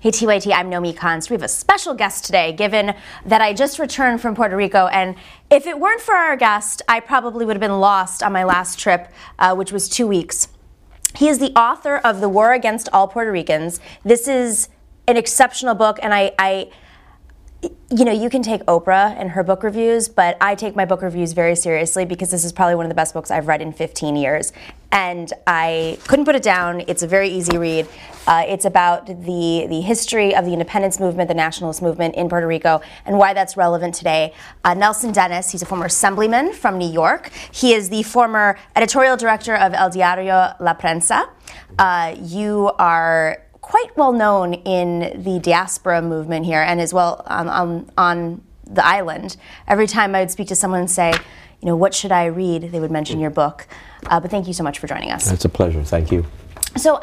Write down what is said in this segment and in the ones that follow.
Hey TYT, I'm Nomi Khan. We have a special guest today, given that I just returned from Puerto Rico, and if it weren't for our guest, I probably would have been lost on my last trip, which was 2 weeks. He is the author of The War Against All Puerto Ricans. This is an exceptional book, and you can take Oprah and her book reviews, but I take my book reviews very seriously because this is probably one of the best books I've read in 15 years. And I couldn't put it down. It's a very easy read. It's about the history of the independence movement, the nationalist movement in Puerto Rico, and why that's relevant today. Nelson Denis, he's a former assemblyman from New York. He is the former editorial director of El Diario La Prensa. You are quite well known in the diaspora movement here, and as well on the island. Every time I would speak to someone and say, what should I read, they would mention your book. But thank you so much for joining us. It's a pleasure. Thank you. So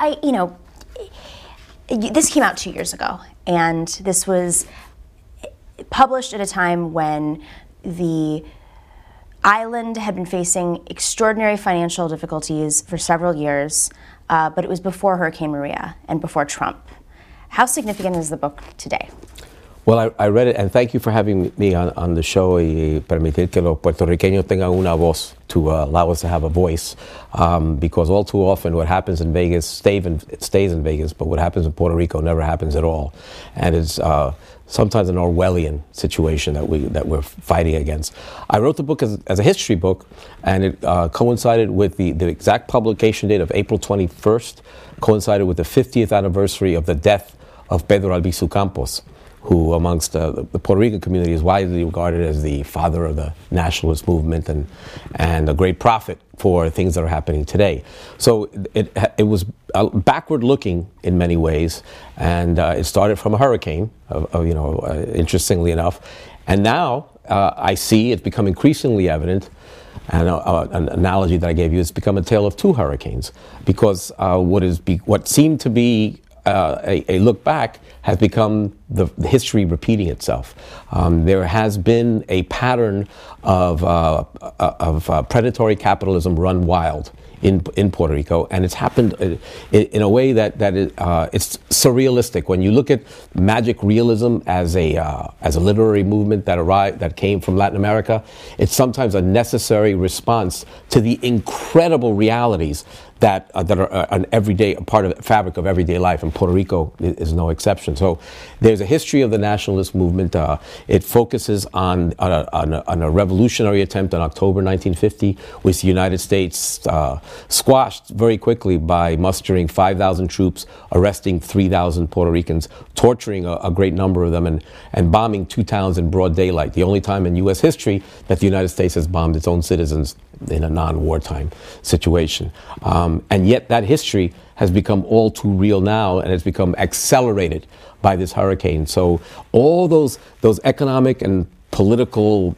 this came out 2 years ago, and this was published at a time when the island had been facing extraordinary financial difficulties for several years, but it was before Hurricane Maria and before Trump. How significant is the book today? Well, I read it, and thank you for having me on the show y permitir que los puertorriqueños tengan una voz, to allow us to have a voice, because all too often what happens in Vegas stays in Vegas, but what happens in Puerto Rico never happens at all, and it's sometimes an Orwellian situation that we're fighting against. I wrote the book as a history book, and it coincided with the exact publication date of April 21st, coincided with the 50th anniversary of the death of Pedro Albizu Campos, who amongst the Puerto Rican community is widely regarded as the father of the nationalist movement and a great prophet for things that are happening today. So it was backward looking in many ways, and it started from a hurricane, interestingly enough, and now I see it's become increasingly evident. And an analogy that I gave you, it's become a tale of two hurricanes, because what seemed to be a look back has become the history repeating itself. There has been a pattern of predatory capitalism run wild in Puerto Rico, and it's happened in a way that it's surrealistic. When you look at magic realism as a literary movement that came from Latin America, it's sometimes a necessary response to the incredible realities that are an everyday part of the fabric of everyday life, and Puerto Rico is no exception. So there's a history of the nationalist movement. It focuses on a revolutionary attempt in October 1950, which the United States squashed very quickly by mustering 5,000 troops, arresting 3,000 Puerto Ricans, torturing a great number of them, and bombing 2 towns in broad daylight. The only time in U.S. history that the United States has bombed its own citizens in a non-wartime situation. And yet that history has become all too real now, and it's become accelerated by this hurricane. So all those economic and political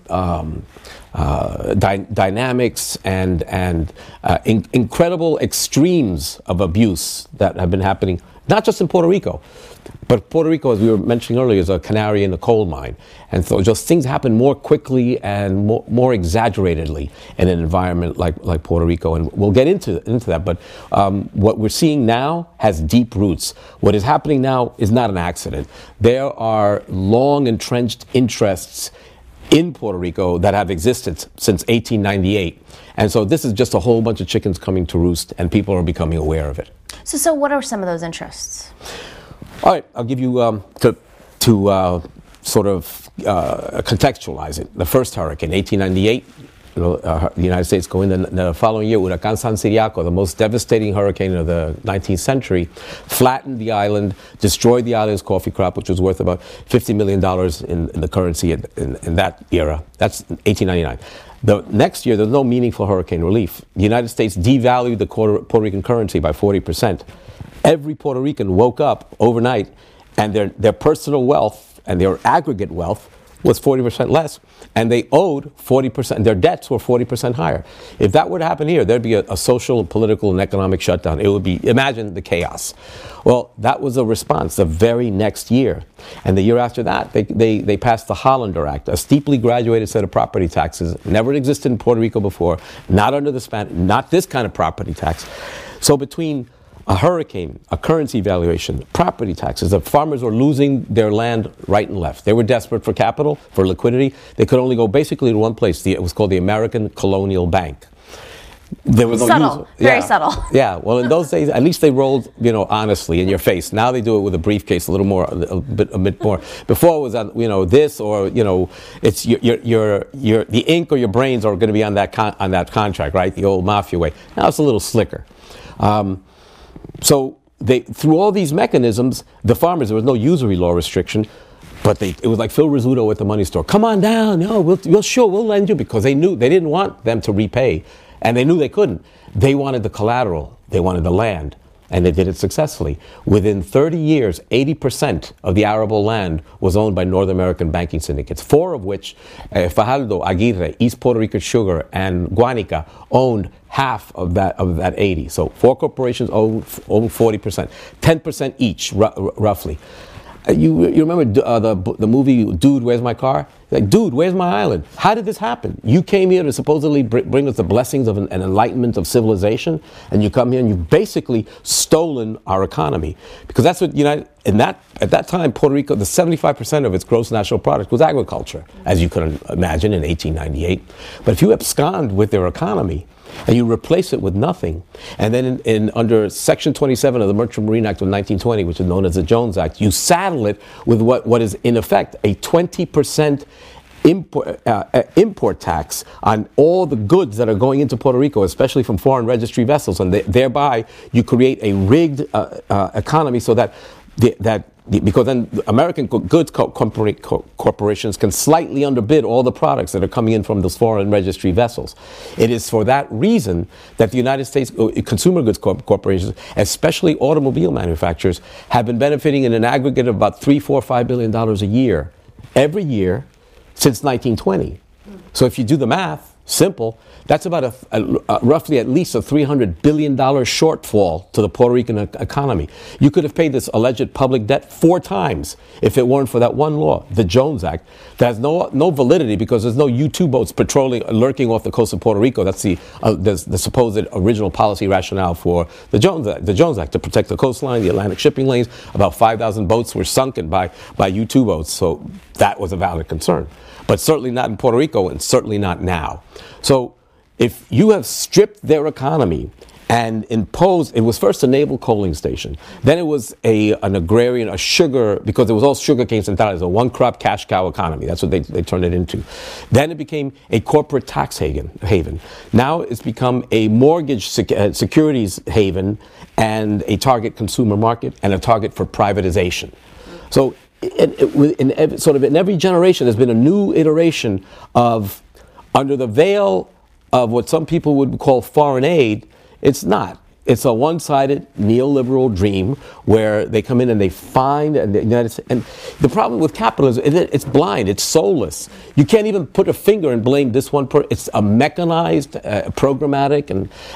dynamics and incredible extremes of abuse that have been happening, not just in Puerto Rico, but Puerto Rico, as we were mentioning earlier, is a canary in a coal mine. And so just things happen more quickly and more exaggeratedly in an environment like Puerto Rico. And we'll get into that. But what we're seeing now has deep roots. What is happening now is not an accident. There are long entrenched interests in Puerto Rico that have existed since 1898. And so this is just a whole bunch of chickens coming to roost, and people are becoming aware of it. So what are some of those interests? All right, I'll give you to sort of contextualize it. The first hurricane, 1898, the United States go in the following year. Huracán San Ciriaco, the most devastating hurricane of the 19th century, flattened the island, destroyed the island's coffee crop, which was worth about $50 million in the currency in that era. That's 1899. The next year, there's no meaningful hurricane relief. The United States devalued the Puerto Rican currency by 40%. Every Puerto Rican woke up overnight, and their personal wealth and their aggregate wealth was 40% less, and they owed 40%. Their debts were 40% higher. If that were to happen here, there'd be a social, political, and economic shutdown. It would be, imagine the chaos. Well, that was a response the very next year. And the year after that, they passed the Hollander Act, a steeply graduated set of property taxes, never existed in Puerto Rico before, not under the not this kind of property tax. So between a hurricane, a currency valuation, property taxes. The farmers were losing their land right and left. They were desperate for capital, for liquidity. They could only go basically to one place. It was called the American Colonial Bank. There was no subtle, very subtle. Yeah, well, in those days, at least they rolled, honestly in your face. Now they do it with a briefcase, a bit more. Before it was, this or it's the ink or your brains are going to be on that contract, right? The old mafia way. Now it's a little slicker. So through all these mechanisms, the farmers, there was no usury law restriction. But it was like Phil Rizzuto at the money store. Come on down, we'll lend you, because they knew they didn't want them to repay. And they knew they couldn't. They wanted the collateral. They wanted the land. And they did it successfully. Within 30 years, 80% of the arable land was owned by North American banking syndicates, 4 of which, Fajardo, Aguirre, East Puerto Rico Sugar, and Guanica, owned half of that 80. So 4 corporations owned 40%, 10% each, roughly. You remember the movie Dude, Where's My Car? Like, dude, where's my island? How did this happen? You came here to supposedly bring us the blessings of an enlightenment of civilization, and you come here and you've basically stolen our economy. Because that's what at that time, Puerto Rico, the 75% of its gross national product was agriculture, as you could imagine in 1898. But if you abscond with their economy, and you replace it with nothing. And then under Section 27 of the Merchant Marine Act of 1920, which is known as the Jones Act, you saddle it with what is in effect a 20% import tax on all the goods that are going into Puerto Rico, especially from foreign registry vessels. And thereby you create a rigged economy so that because then American goods corporations can slightly underbid all the products that are coming in from those foreign registry vessels. It is for that reason that the United States consumer goods corporations, especially automobile manufacturers, have been benefiting in an aggregate of about $3-5 billion a year, every year since 1920. So if you do the math, simple, that's about roughly at least a $300 billion shortfall to the Puerto Rican economy. You could have paid this alleged public debt 4 times if it weren't for that one law, the Jones Act, that has no validity because there's no U-2 boats lurking off the coast of Puerto Rico. That's the supposed original policy rationale for the Jones Act, to protect the coastline, the Atlantic shipping lanes. About 5,000 boats were sunken by U-2 boats, so that was a valid concern. But certainly not in Puerto Rico, and certainly not now. So if you have stripped their economy and imposed, it was first a naval coaling station, then it was an agrarian, a sugar, because it was all sugarcane centrales, a one-crop cash cow economy. That's what they turned it into. Then it became a corporate tax haven. Now it's become a mortgage securities haven and a target consumer market and a target for privatization. So in every generation, there's been a new iteration of, under the veil of what some people would call foreign aid. It's not. It's a one-sided neoliberal dream where they come in and they find the United States. And the problem with capitalism is it's blind, it's soulless. You can't even put a finger and blame this one person. It's a mechanized, programmatic,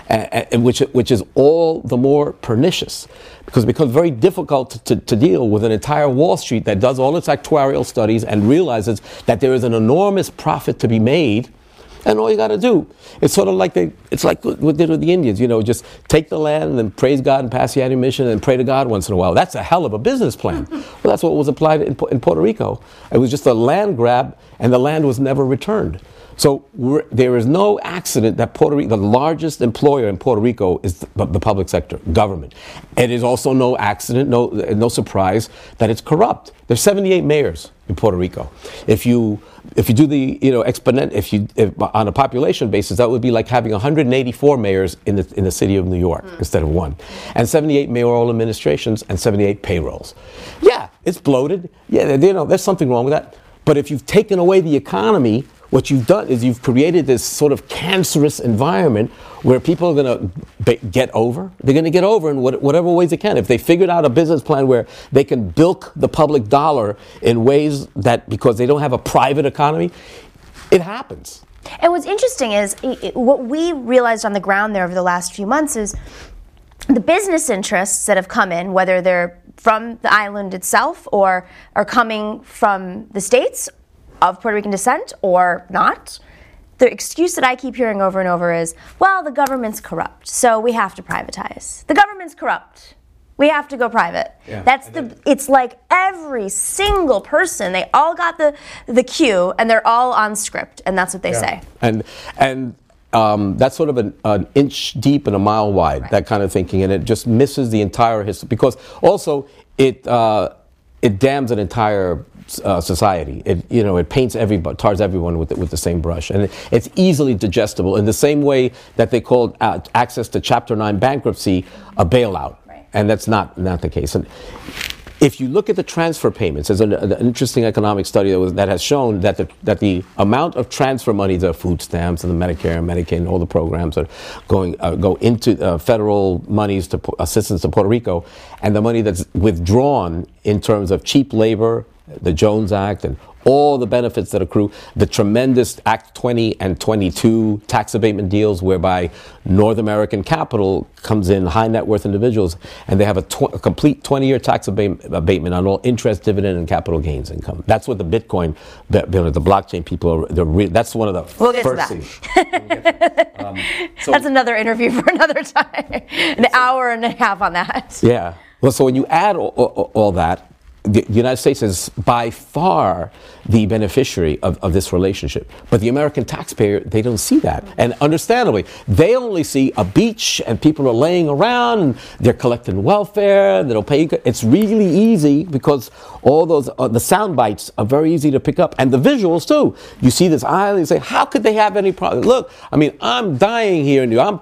and which is all the more pernicious because it becomes very difficult to deal with an entire Wall Street that does all its actuarial studies and realizes that there is an enormous profit to be made. And all you got to do, it's sort of like it's like what they did with the Indians, just take the land and then praise God and pass the ammunition and pray to God once in a while. That's a hell of a business plan. Well, that's what was applied in Puerto Rico. It was just a land grab, and the land was never returned. So there is no accident that Puerto Rico, the largest employer in Puerto Rico, is the public sector, government. It is also no accident, no surprise that it's corrupt. There's 78 mayors in Puerto Rico. If you do the if on a population basis, that would be like having 184 mayors in the city of New York instead of 1, and 78 mayoral administrations and 78 payrolls. Yeah, it's bloated. Yeah, there's something wrong with that. But if you've taken away the economy, what you've done is you've created this sort of cancerous environment where people are going to get over. They're going to get over in whatever ways they can. If they figured out a business plan where they can bilk the public dollar in ways that, because they don't have a private economy, it happens. And what's interesting is what we realized on the ground there over the last few months is the business interests that have come in, whether they're from the island itself or are coming from the states of Puerto Rican descent or not, the excuse that I keep hearing over and over is, well, the government's corrupt, so we have to privatize. The government's corrupt. We have to go private. Yeah. It's like every single person, they all got the cue and they're all on script, and that's what they say. And that's sort of an inch deep and a mile wide, right. That kind of thinking, and it just misses the entire history, because also it damns an entire society. It paints everybody, tars everyone with the same brush, and it's easily digestible in the same way that they called access to Chapter 9 bankruptcy a bailout. And that's not the case. And if you look at the transfer payments, there's an interesting economic study that has shown that the amount of transfer money, the food stamps and the Medicare and Medicaid and all the programs that go into federal monies to assistance to Puerto Rico, and the money that's withdrawn in terms of cheap labor, the Jones Act, and all the benefits that accrue, the tremendous Act 20 and 22 tax abatement deals whereby North American capital comes in, high net worth individuals, and they have a complete 20-year tax abatement on all interest, dividend, and capital gains income. That's what the Bitcoin, the blockchain people that's one of the first things. That's another interview for another time. An hour and a half on that. Yeah. Well, so when you add all that, the United States is by far the beneficiary of this relationship. But the American taxpayer, they don't see that. And understandably, they only see a beach and people are laying around and they're collecting welfare, they don't pay. It's really easy because all those, the sound bites are very easy to pick up. And the visuals too. You see this island, you say, how could they have any problem? Look, I mean, I'm dying here.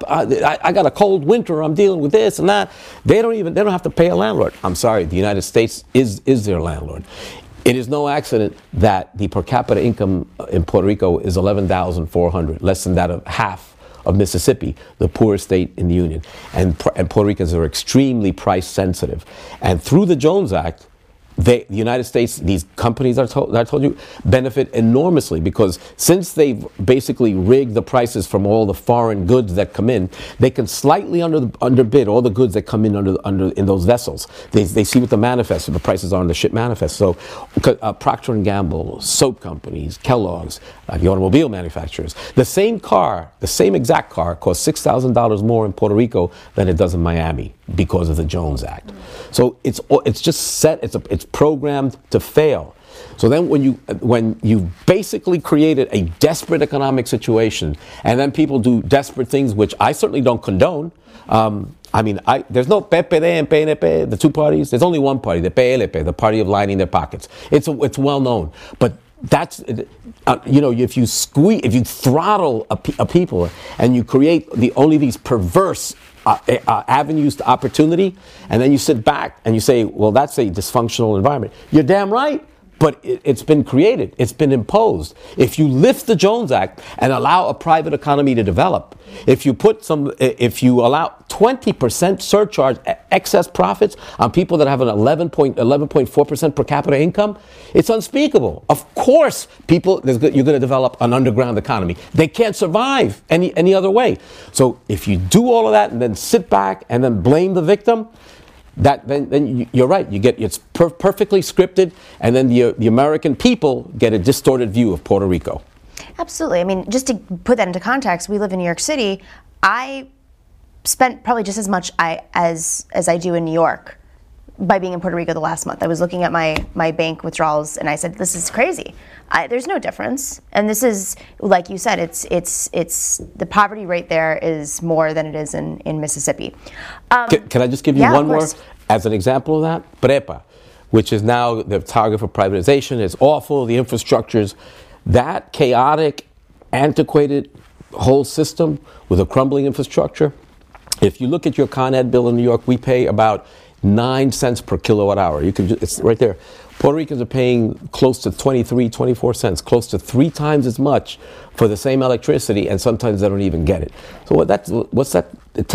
I got a cold winter, I'm dealing with this and that. They don't have to pay a landlord. I'm sorry, the United States is their landlord. It is no accident that the per capita income in Puerto Rico is $11,400, less than that of half of Mississippi, the poorest state in the Union. And Puerto Ricans are extremely price sensitive. And through the Jones Act, the United States, these companies that I told you, benefit enormously because since they've basically rigged the prices from all the foreign goods that come in, they can slightly underbid all the goods that come in in those vessels. They see what the prices are on the ship manifest. So Procter & Gamble, soap companies, Kellogg's, the automobile manufacturers, the same exact car costs $6,000 more in Puerto Rico than it does in Miami because of the Jones Act. So it's just set, it's programmed to fail. So then when you basically created a desperate economic situation, and then people do desperate things, which I certainly don't condone. There's no PPD and PNP, the two parties. There's only one party, the PLP, the party of lining their pockets. It's well known. But that's, if you throttle a people and you create only these perverse avenues to opportunity, and then you sit back and you say, well, that's a dysfunctional environment. You're damn right, but it's been created. It's been imposed. If you lift the Jones Act and allow a private economy to develop, if you allow 20% surcharge excess profits on people that have an 11.4% per capita income, it's unspeakable. Of course, you're going to develop an underground economy. They can't survive any other way. So if you do all of that and then sit back and then blame the victim, then you're right. It's perfectly scripted, and then the American people get a distorted view of Puerto Rico. Absolutely. I mean, just to put that into context, we live in New York City. I spent probably just as much as I do in New York by being in Puerto Rico the last month. I was looking at my bank withdrawals, and I said, "This is crazy. There's no difference." And this is, like you said, it's the poverty rate there is more than it is in Mississippi. Can I just give you one more as an example of that? PREPA, which is now the target for privatization. It's awful. The infrastructures, that chaotic, antiquated whole system with a crumbling infrastructure. If you look at your Con Ed bill in New York, we pay about 9 cents per kilowatt hour. It's right there. Puerto Ricans are paying close to 23, 24 cents, close to 3 times as much for the same electricity, and sometimes they don't even get it. So what's that?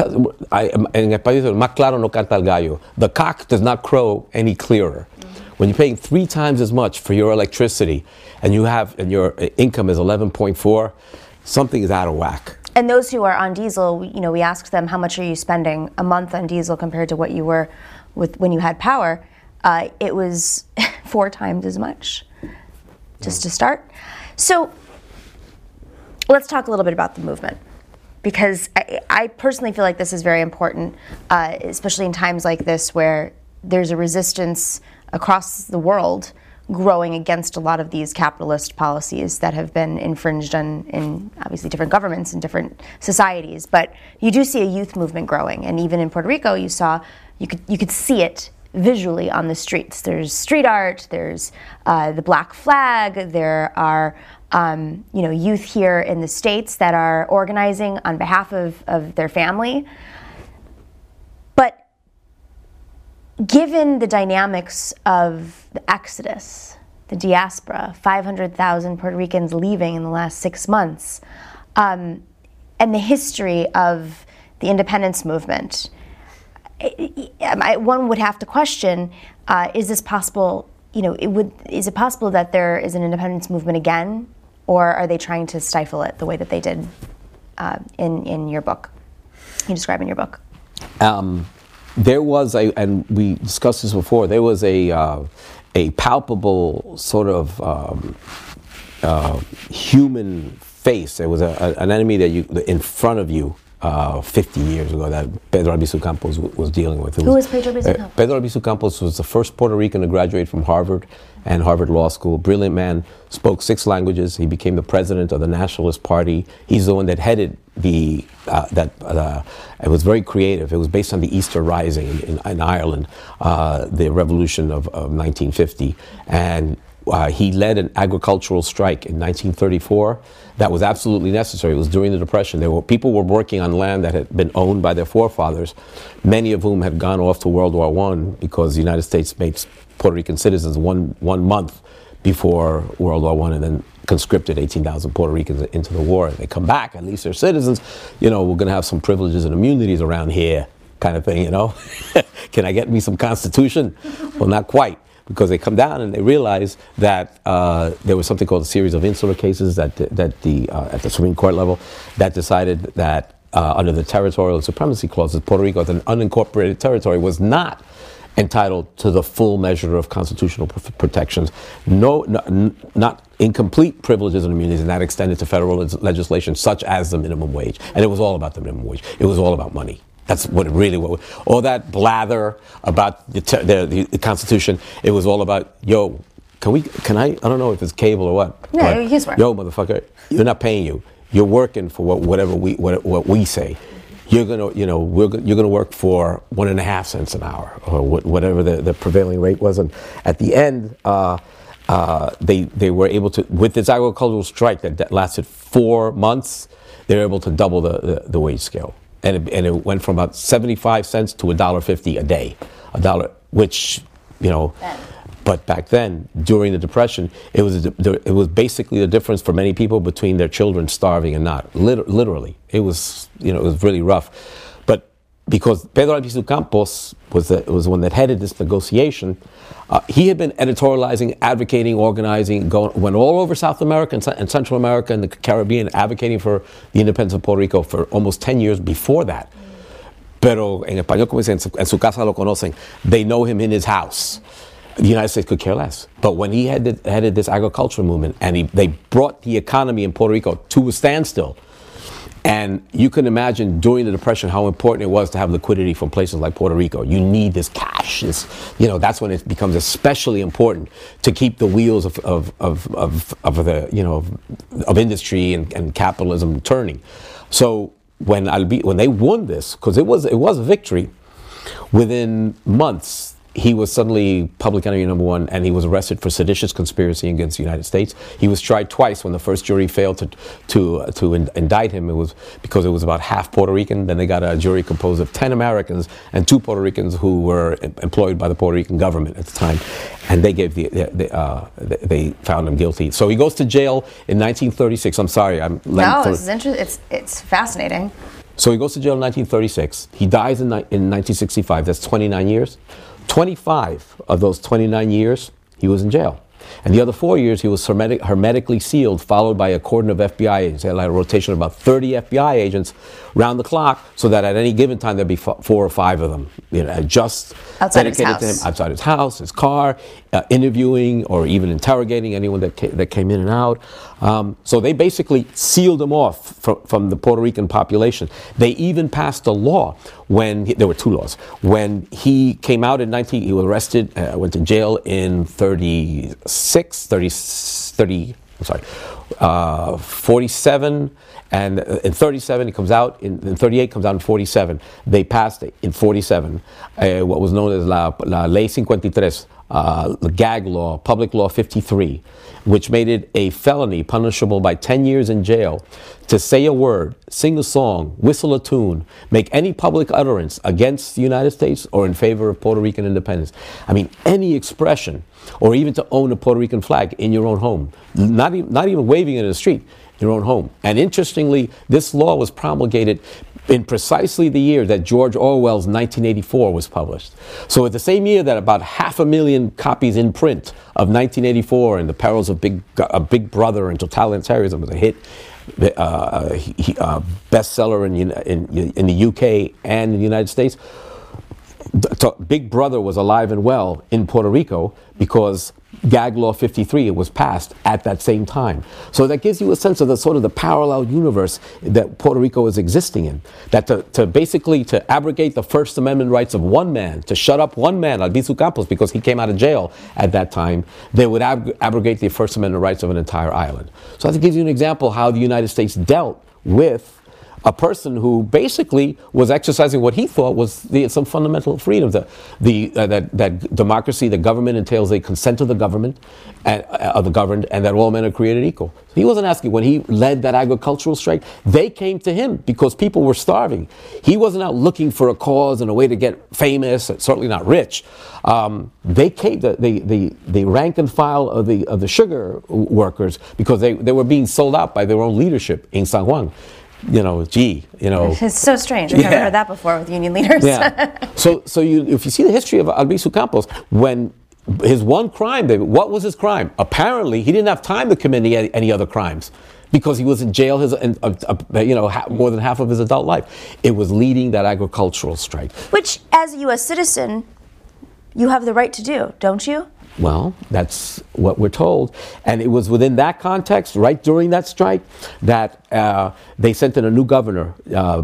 En español, más claro no canta el gallo. The cock does not crow any clearer. When you're paying 3 times as much for your electricity, and your income is 11.4, something is out of whack. And those who are on diesel, we asked them, how much are you spending a month on diesel compared to what you were when you had power? It was 4 times as much, just to start. So Let's talk a little bit about the movement, because I personally feel like this is very important, especially in times like this where there's a resistance across the world growing against a lot of these capitalist policies that have been infringed on in obviously different governments and different societies. But you do see a youth movement growing, and even in Puerto Rico, you could see it visually on the streets. There's street art. There's the Black Flag. There are youth here in the States that are organizing on behalf of their family. But given the dynamics of the exodus, the diaspora, 500,000 Puerto Ricans leaving in the last 6 months, and the history of the independence movement, one would have to question: is this possible? Is it possible that there is an independence movement again, or are they trying to stifle it the way that they did in your book? You describe in your book. There was and we discussed this before, there was a palpable sort of human face. There was an enemy that in front of you 50 years ago that Pedro Albizu Campos was dealing with. Who was Pedro Albizu Campos? Pedro Albizu Campos was the first Puerto Rican to graduate from Harvard and Harvard Law School. Brilliant man, spoke 6 languages. He became the president of the Nationalist Party. He's the one that headed it was very creative. It was based on the Easter Rising in Ireland, the revolution of 1950. And he led an agricultural strike in 1934 that was absolutely necessary. It was during the Depression. People were working on land that had been owned by their forefathers, many of whom had gone off to World War I because the United States made Puerto Rican citizens one month before World War I, and then conscripted 18,000 Puerto Ricans into the war. And they come back, at least they're citizens. We're going to have some privileges and immunities around here, kind of thing, Can I get me some Constitution? Well, not quite. Because they come down and they realize that there was something called a series of insular cases at the Supreme Court level that decided that under the territorial supremacy clauses, Puerto Rico, as an unincorporated territory, was not entitled to the full measure of constitutional protections. Not incomplete privileges and immunities, and that extended to federal legislation such as the minimum wage. And it was all about the minimum wage. It was all about money. That's what it really was. All that blather about the Constitution, it was all about, I don't know if it's cable or what. Yeah, you swear. Yo, motherfucker, you're not paying you. You're working for what we say. You're gonna work for 1.5 cents an hour, or whatever the prevailing rate was. And at the end, they were able to, with this agricultural strike that lasted 4 months, they were able to double the wage scale. And it went from about 75 cents to $1.50 a day, $1, which, but back then, during the Depression, it was basically the difference for many people between their children starving and not. Literally, it was it was really rough. But because Pedro Albizu Campos was the one that headed this negotiation, he had been editorializing, advocating, organizing, went all over South America and Central America and the Caribbean, advocating for the independence of Puerto Rico for almost 10 years before that. Pero en español, como dicen, en su casa lo conocen. They know him in his house. The United States could care less. But when he headed this agricultural movement, and they brought the economy in Puerto Rico to a standstill, and you can imagine during the Depression how important it was to have liquidity from places like Puerto Rico. You need this cash. That's when it becomes especially important to keep the wheels of industry and capitalism turning. So when they won this, because it was a victory, within months he was suddenly public enemy number 1, and he was arrested for seditious conspiracy against the United States. He was tried twice. When the first jury failed to indict him, it was because it was about half Puerto Rican. Then they got a jury composed of 10 Americans and 2 Puerto Ricans who were employed by the Puerto Rican government at the time, and they gave they found him guilty. So he goes to jail in 1936. I'm sorry, this is interesting. It's fascinating. So he goes to jail in 1936. He dies in 1965. That's 29 years. 25 of those 29 years, he was in jail. And the other 4 years, he was hermetically sealed, followed by a cordon of FBI agents. They had like a rotation of about 30 FBI agents round the clock, so that at any given time, there'd be 4 or 5 of them, just outside dedicated to him, outside his house, his car, interviewing or even interrogating anyone that came in and out. So they basically sealed him off from the Puerto Rican population. They even passed a law there were 2 laws. When he came out in he was arrested, went to jail in 47, and in 37 he comes out, in 38 comes out in 47. They passed it in 47, what was known as La Ley 53, the gag law, Public Law 53, which made it a felony punishable by 10 years in jail to say a word, sing a song, whistle a tune, make any public utterance against the United States or in favor of Puerto Rican independence. I mean, any expression, or even to own a Puerto Rican flag in your own home, not even waving it in the street, in your own home. And interestingly, this law was promulgated in precisely the year that George Orwell's 1984 was published. So at the same year that about 500,000 copies in print of 1984 and the Perils of Big Brother and Totalitarianism was a hit, bestseller in the UK and in the United States, Big Brother was alive and well in Puerto Rico because Gag Law 53 was passed at that same time. So that gives you a sense of the sort of the parallel universe that Puerto Rico is existing in. That to basically abrogate the First Amendment rights of one man, to shut up one man, Albizu Campos, because he came out of jail at that time, they would abrogate the First Amendment rights of an entire island. So that gives you an example how the United States dealt with a person who basically was exercising what he thought was some fundamental freedoms. That democracy, the government entails a consent of the government and of the governed, and that all men are created equal. He wasn't asking when he led that agricultural strike. They came to him because people were starving. He wasn't out looking for a cause and a way to get famous, certainly not rich. They came, the rank and file of the sugar workers, because they were being sold out by their own leadership in San Juan. It's so strange. I've never heard that before with union leaders. Yeah. So if you see the history of Albizu Campos, when his one crime, what was his crime? Apparently, he didn't have time to commit any other crimes because he was in jail more than half of his adult life. It was leading that agricultural strike. Which, as a U.S. citizen, you have the right to do, don't you? Well, that's what we're told. And it was within that context, right during that strike, that they sent in a new governor,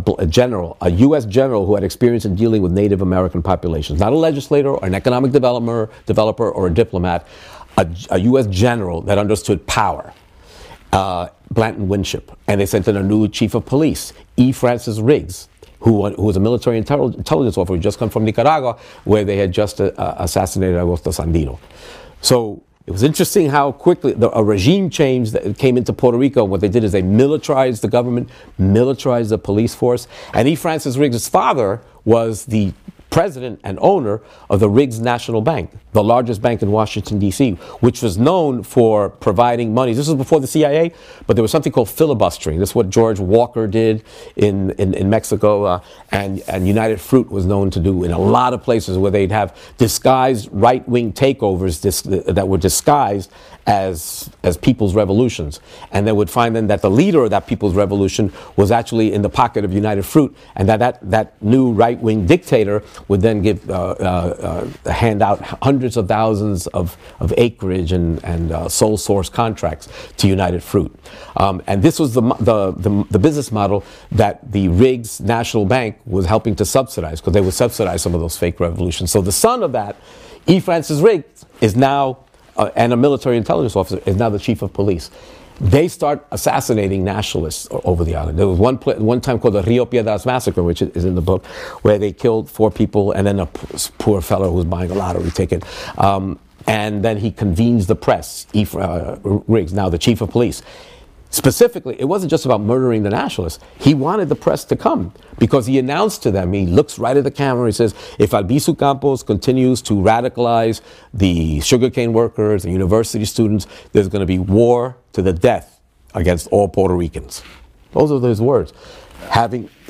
a U.S. general who had experience in dealing with Native American populations. Not a legislator or an economic developer or a diplomat, a U.S. general that understood power, Blanton Winship. And they sent in a new chief of police, E. Francis Riggs, who was a military intelligence officer who just come from Nicaragua, where they had just assassinated Augusto Sandino. So it was interesting how quickly a regime change that came into Puerto Rico. What they did is they militarized the government, militarized the police force. And E. Francis Riggs' father was the president and owner of the Riggs National Bank, the largest bank in Washington, D.C., which was known for providing money. This was before the CIA, but there was something called filibustering. This is what George Walker did in Mexico, and United Fruit was known to do in a lot of places where they'd have disguised right-wing takeovers that were disguised as people's revolutions. And they would find then that the leader of that people's revolution was actually in the pocket of United Fruit, and that new right-wing dictator would then hand out hundreds of thousands of acreage and sole source contracts to United Fruit. And this was the business model that the Riggs National Bank was helping to subsidize, because they would subsidize some of those fake revolutions. So the son of that, E. Francis Riggs, is now, and a military intelligence officer, is now the chief of police. They start assassinating nationalists over the island. There was one time called the Rio Piedras Massacre, which is in the book, where they killed 4 people and then a poor fellow who was buying a lottery ticket. And then he convenes the press, Riggs, now the chief of police. Specifically, it wasn't just about murdering the nationalists. He wanted the press to come because he announced to them, he looks right at the camera, he says, if Albizu Campos continues to radicalize the sugarcane workers and university students, there's going to be war to the death against all Puerto Ricans. Those are his words.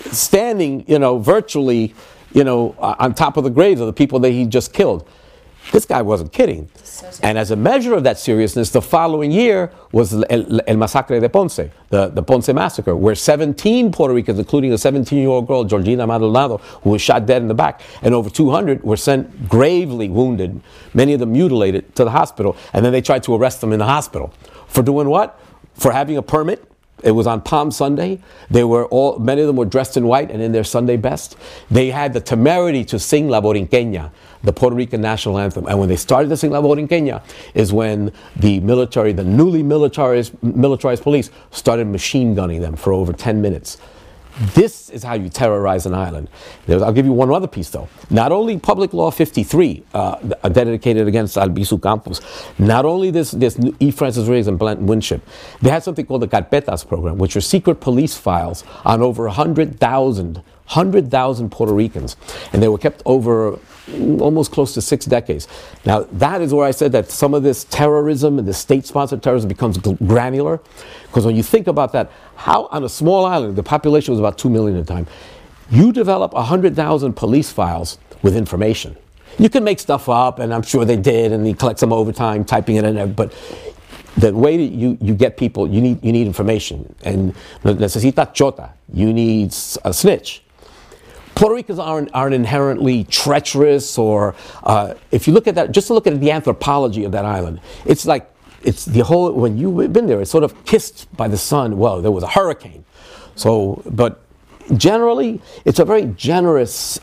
Standing, virtually, on top of the graves of the people that he just killed. This guy wasn't kidding. And as a measure of that seriousness, the following year was El Masacre de Ponce, the Ponce Massacre, where 17 Puerto Ricans, including a 17-year-old girl, Georgina Maldonado, who was shot dead in the back, and over 200 were sent gravely wounded, many of them mutilated, to the hospital. And then they tried to arrest them in the hospital. For doing what? For having a permit. It was on Palm Sunday. Many of them were dressed in white and in their Sunday best. They had the temerity to sing La Borinqueña, the Puerto Rican national anthem. And when they started to sing La Borinqueña is when the military, the newly militarized police, started machine gunning them for over 10 minutes. This is how you terrorize an island. I'll give you one other piece, though. Not only Public Law 53, dedicated against Albizu Campos, not only this E. Francis Reyes and Blanton Winship, they had something called the Carpetas program, which are secret police files on over 100,000 Puerto Ricans. And they were kept over almost close to 6 decades. Now, that is where I said that some of this terrorism and the state-sponsored terrorism becomes granular. Because when you think about that, how on a small island, the population was about 2 million at the time, you develop 100,000 police files with information. You can make stuff up, and I'm sure they did, and you collect some overtime, typing it in there, but the way that you get people, you need information. And necesita chota, you need a snitch. Puerto Ricans aren't inherently treacherous, or if you look at that, just to look at the anthropology of that island, it's the whole, when you've been there, it's sort of kissed by the sun. Well, there was a hurricane. So, but generally, it's a very generous,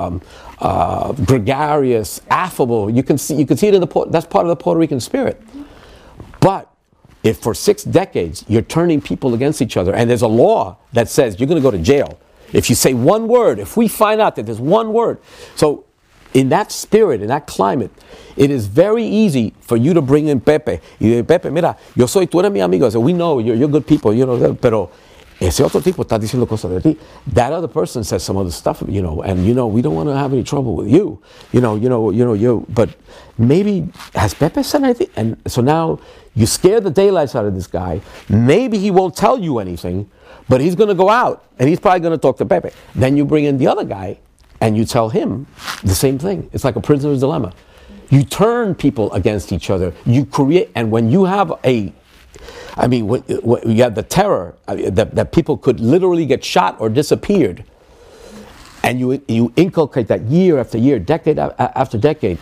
gregarious, affable, you can see it in that's part of the Puerto Rican spirit. But if for 6 decades, you're turning people against each other, and there's a law that says you're going to go to jail if you say one word, if we find out that there's one word. So in that spirit, in that climate, it is very easy for you to bring in Pepe. Y Pepe, mira, tú eres mi amigo. I said, we know, you're good people, pero ese otro tipo está diciendo cosas de ti. That other person says some other stuff, and we don't want to have any trouble with you. But maybe, has Pepe said anything? And so now you scare the daylights out of this guy. Maybe he won't tell you anything, but he's going to go out, and he's probably going to talk to Pepe. Then you bring in the other guy, and you tell him the same thing. It's like a prisoner's dilemma. You turn people against each other. You create, and when you have when you have the terror that people could literally get shot or disappeared, and you inculcate that year after year, decade after decade,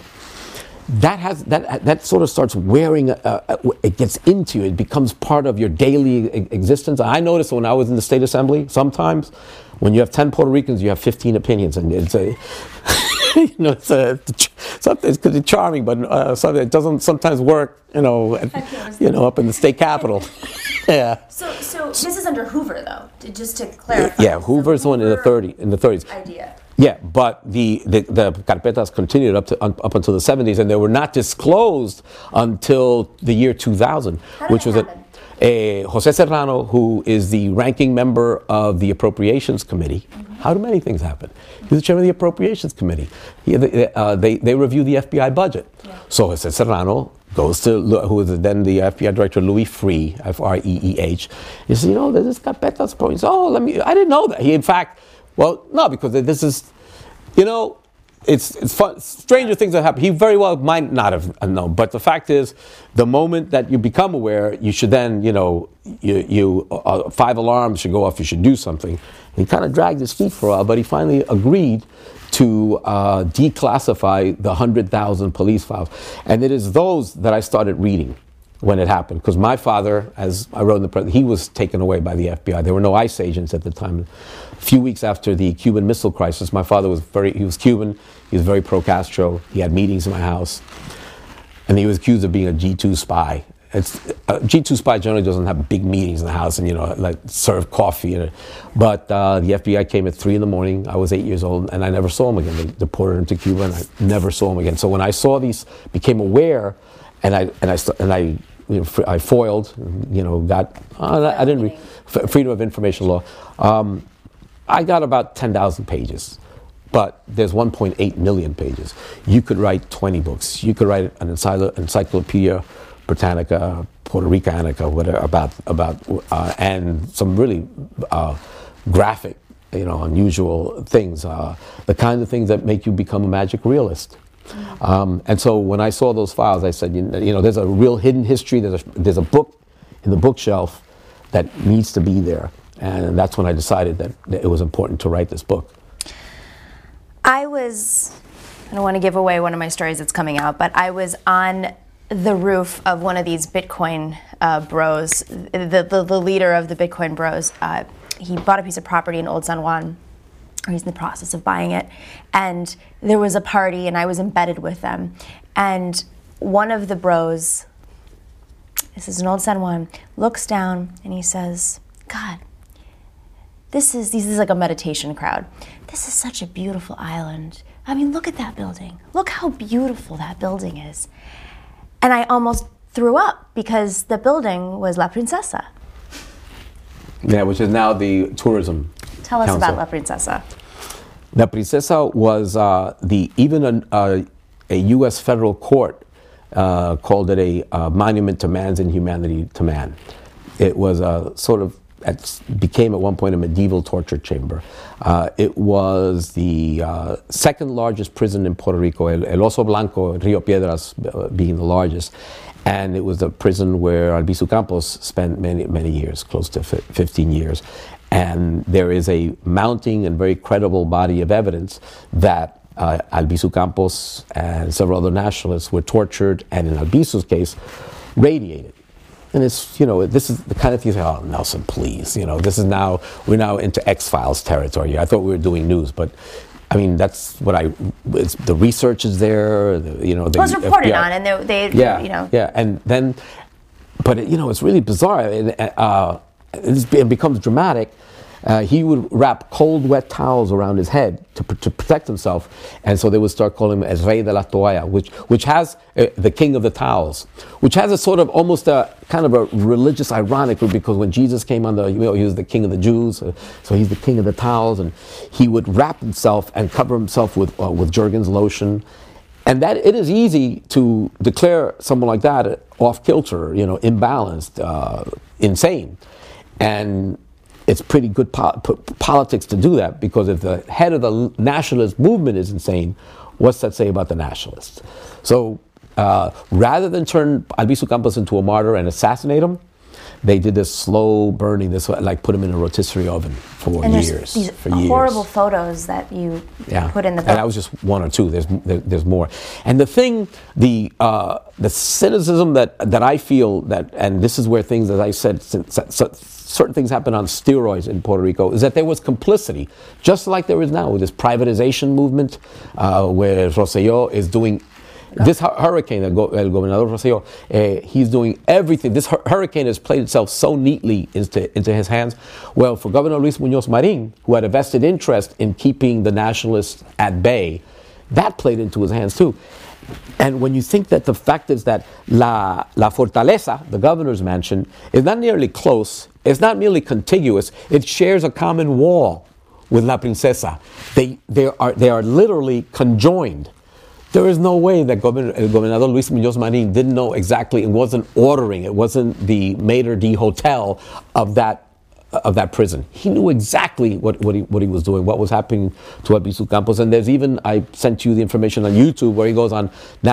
that sort of starts wearing, it gets into you, it becomes part of your daily existence. I noticed when I was in the State Assembly, sometimes when you have 10 Puerto Ricans, you have 15 opinions, and it's it's charming, but it doesn't sometimes work, up in the state capitol. Yeah. So this is under Hoover, though, just to clarify. Yeah, Hoover's the one in the 30s. Idea. Yeah, but the carpetas continued up until the 70s, and they were not disclosed until the year 2000, which was Jose Serrano, who is the ranking member of the Appropriations Committee. Mm-hmm. How do many things happen? He's the chairman of the Appropriations Committee. They review the FBI budget. Yeah. So Jose Serrano goes to, who was then the FBI director, Louis Freeh, F-R-E-E-H. He says, there's this carpetas program. He says, I didn't know that. He, in fact, well, no, because this is, it's fun. Stranger things that happen. He very well might not have known, but the fact is, the moment that you become aware, you should then, 5 alarms should go off. You should do something. And he kind of dragged his feet for a while, but he finally agreed to declassify the 100,000 police files, and it is those that I started reading when it happened, because my father, as I wrote in the press, he was taken away by the FBI. There were no ICE agents at the time. A few weeks after the Cuban Missile Crisis, my father was Cuban, he was very pro-Castro, he had meetings in my house, and he was accused of being a G2 spy. G2 spy generally doesn't have big meetings in the house and, serve coffee. But the FBI came at 3 a.m. I was 8 years old, and I never saw him again. They deported him to Cuba, and I never saw him again. So when I saw these, became aware, and I foiled, I didn't read Freedom of Information Law. I got about 10,000 pages, but there's 1.8 million pages. You could write 20 books. You could write an Encyclopedia Britannica, Puerto Ricanica, whatever, about and some really graphic, unusual things, the kind of things that make you become a magic realist. And so when I saw those files, I said, there's a real hidden history. There's a book in the bookshelf that needs to be there. And that's when I decided that it was important to write this book. I don't want to give away one of my stories that's coming out, but I was on the roof of one of these Bitcoin bros, the leader of the Bitcoin bros. He bought a piece of property in Old San Juan. He's in the process of buying it. And there was a party, and I was embedded with them. And one of the bros, this is in Old San Juan, looks down and he says, God, this is like a meditation crowd. This is such a beautiful island. I mean, look at that building. Look how beautiful that building is. And I almost threw up because the building was La Princesa. Yeah, which is now the tourism Tell us council. about La Princesa. La Princesa was even a U.S. federal court called it a monument to man's inhumanity to man. It was became at one point a medieval torture chamber. It was the second largest prison in Puerto Rico, El Oso Blanco, Rio Piedras being the largest. And it was a prison where Albizu Campos spent many years, close to 15 years. And there is a mounting and very credible body of evidence that Albizu Campos and several other nationalists were tortured, and in Albizu's case, radiated. And it's, this is the kind of thing you say, oh, Nelson, please, we're now into X-Files territory. I thought we were doing news, but I mean, that's the research is there, it was reported FBI. on, and they Yeah, and then, but it's really bizarre. It becomes dramatic. He would wrap cold, wet towels around his head to protect himself, and so they would start calling him as Rey de la Toalla, which has the king of the towels, which has a sort of almost a kind of a religious ironic, because when Jesus came on he was the king of the Jews, so he's the king of the towels, and he would wrap himself and cover himself with Jergens lotion, and that it is easy to declare someone like that off kilter, imbalanced, insane, and it's pretty good politics to do that, because if the head of the nationalist movement is insane, what's that say about the nationalists? So rather than turn Albizu Campos into a martyr and assassinate him, they did this slow burning, put him in a rotisserie oven for years. These horrible photos that you put in the book. And that was just one or two. There's more. And the thing, the cynicism that I feel that, and this is where things, as I said, certain things happen on steroids in Puerto Rico, is that there was complicity, just like there is now with this privatization movement, where Rosselló is doing. This hurricane, El Gobernador Rosselló, he's doing everything. This hurricane has played itself so neatly into his hands. Well, for Governor Luis Muñoz Marín, who had a vested interest in keeping the nationalists at bay, that played into his hands too. And when you think that the fact is that La Fortaleza, the governor's mansion, is not nearly close, it's not merely contiguous, it shares a common wall with La Princesa. They are literally conjoined. There is no way that Gobernador Luis Muñoz Marín didn't know exactly, it wasn't ordering, it wasn't the maitre d' hotel of that prison. He knew exactly what he was doing, what was happening to Albizu Campos. And there's even, I sent you the information on YouTube where he goes on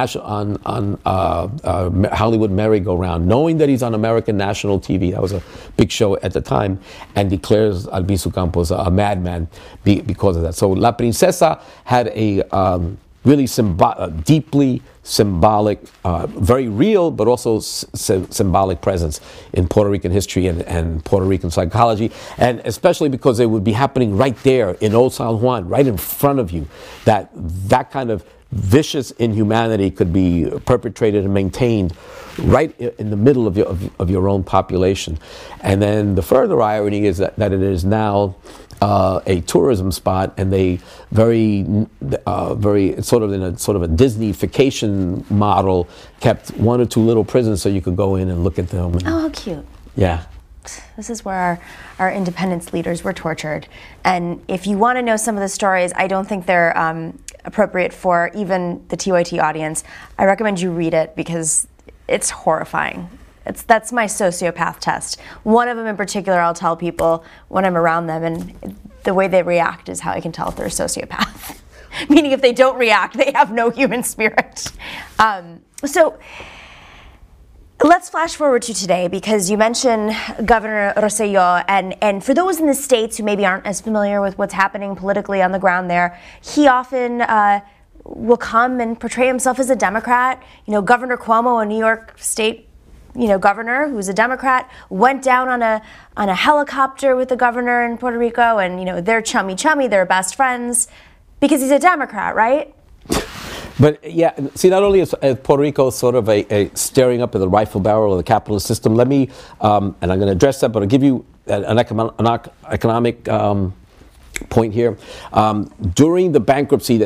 Hollywood merry-go-round, knowing that he's on American national TV. That was a big show at the time, and declares Albizu Campos a madman because of that. So La Princesa had a really deeply symbolic, very real, but also symbolic presence in Puerto Rican history and Puerto Rican psychology, and especially because it would be happening right there in Old San Juan, right in front of you, that kind of vicious inhumanity could be perpetrated and maintained right in the middle of your own population. And then the further irony is that it is now a tourism spot, and they very sort of in a Disney-fication model, kept one or two little prisons so you could go in and look at them. Oh, how cute. Yeah. This is where our independence leaders were tortured. And if you want to know some of the stories, I don't think they're appropriate for even the TYT audience. I recommend you read it because it's horrifying. That's my sociopath test. One of them in particular I'll tell people when I'm around them, and the way they react is how I can tell if they're a sociopath. meaning if they don't react, they have no human spirit. So let's flash forward to today, because you mentioned Governor Rosselló, and for those in the States who maybe aren't as familiar with what's happening politically on the ground there, he often will come and portray himself as a Democrat. You know, Governor Cuomo, a New York State governor who's a Democrat, went down on a helicopter with the governor in Puerto Rico, and they're chummy, they're best friends because he's a Democrat, right? But yeah, see, not only is Puerto Rico sort of a staring up at the rifle barrel of the capitalist system, let me, and I'm going to address that, but I'll give you an economic point here. During the bankruptcy,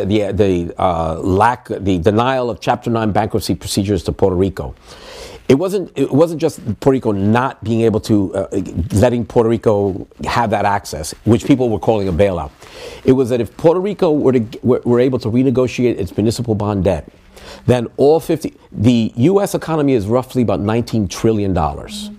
the denial of Chapter 9 bankruptcy procedures to Puerto Rico, it wasn't just Puerto Rico not being able to letting Puerto Rico have that access, which people were calling a bailout. It was that if Puerto Rico were able to renegotiate its municipal bond debt, then the U.S. economy is roughly about $19 trillion. Mm-hmm.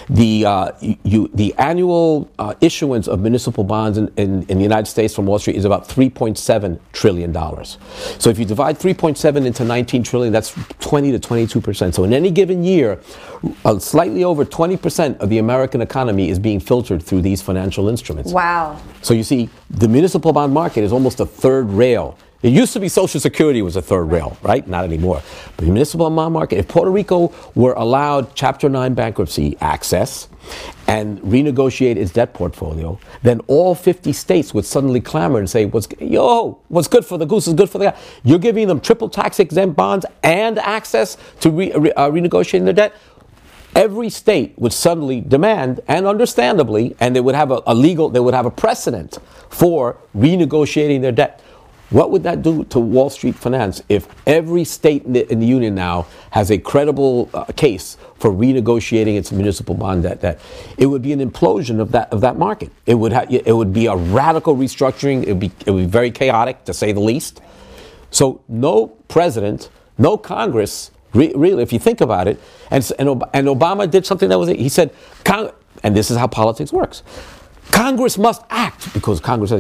The annual issuance of municipal bonds in the United States from Wall Street is about $3.7 trillion. So if you divide 3.7 into 19 trillion, that's 20 to 22%. So in any given year, slightly over 20% of the American economy is being filtered through these financial instruments. Wow. So you see, the municipal bond market is almost a third rail. It used to be Social Security was a third rail, right? Not anymore. But the municipal bond market, if Puerto Rico were allowed Chapter 9 bankruptcy access and renegotiate its debt portfolio, then all 50 states would suddenly clamor and say, what's good for the goose is good for the gander. You're giving them triple tax exempt bonds and access to renegotiating their debt. Every state would suddenly demand, and understandably, and they would have a precedent for renegotiating their debt. What would that do to Wall Street finance if every state in the union now has a credible case for renegotiating its municipal bond debt? It would be an implosion of that market. It would be a radical restructuring. It would be very chaotic, to say the least. So no president, no Congress, really, if you think about it, and Obama did something he said, and this is how politics works. Congress must act, because Congress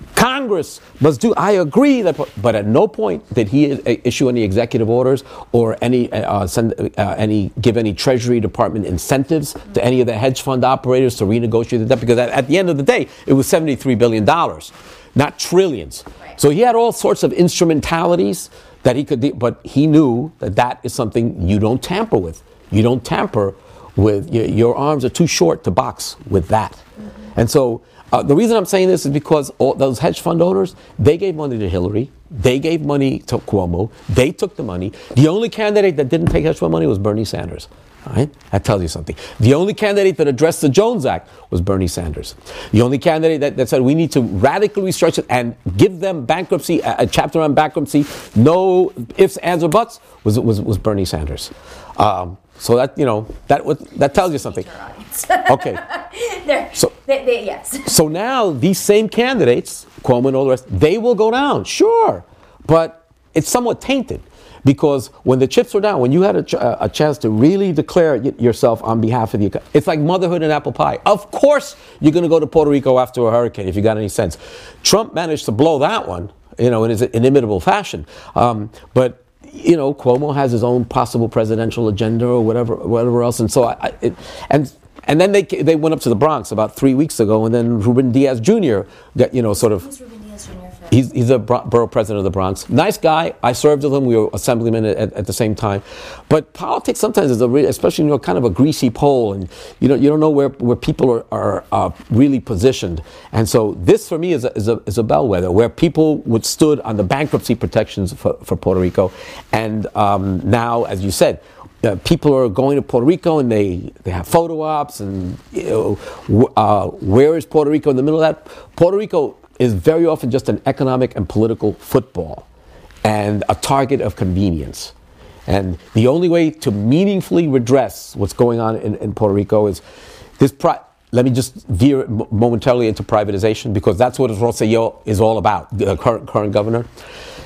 must do. I agree that, but at no point did he issue any executive orders or give any Treasury Department incentives to any of the hedge fund operators to renegotiate the debt, because at the end of the day, it was $73 billion, not trillions. Right. So he had all sorts of instrumentalities that he could do, but he knew that is something you don't tamper with. You don't tamper with, your arms are too short to box with that. Mm-hmm. And so the reason I'm saying this is because all those hedge fund owners, they gave money to Hillary, they gave money to Cuomo, they took the money. The only candidate that didn't take hedge fund money was Bernie Sanders. All right? That tells you something. The only candidate that addressed the Jones Act was Bernie Sanders. The only candidate that said we need to radically restructure and give them bankruptcy, a chapter on bankruptcy, no ifs, ands, or buts, was Bernie Sanders. So that tells you something. Okay. Yes. So now these same candidates, Cuomo and all the rest, they will go down, sure, but it's somewhat tainted, because when the chips were down, when you had a chance to really declare yourself on behalf of it's like motherhood and apple pie. Of course, you're going to go to Puerto Rico after a hurricane if you got any sense. Trump managed to blow that one, in his inimitable fashion, but. Cuomo has his own possible presidential agenda or whatever else, and so and then they went up to the Bronx about 3 weeks ago, and then Ruben Diaz Jr. got sort of. Who's Ruben Diaz Jr. for? He's a borough president of the Bronx. Nice guy. I served with him. We were assemblymen at the same time. But politics sometimes is especially kind of a greasy pole, and you don't know where people are really positioned. And so this for me is a bellwether where people stood on the bankruptcy protections for Puerto Rico, and now, as you said. People are going to Puerto Rico and they have photo ops, and where is Puerto Rico in the middle of that? Puerto Rico is very often just an economic and political football and a target of convenience. And the only way to meaningfully redress what's going on in Puerto Rico is this. Let me just veer momentarily into privatization, because that's what Rosselló is all about, the current governor.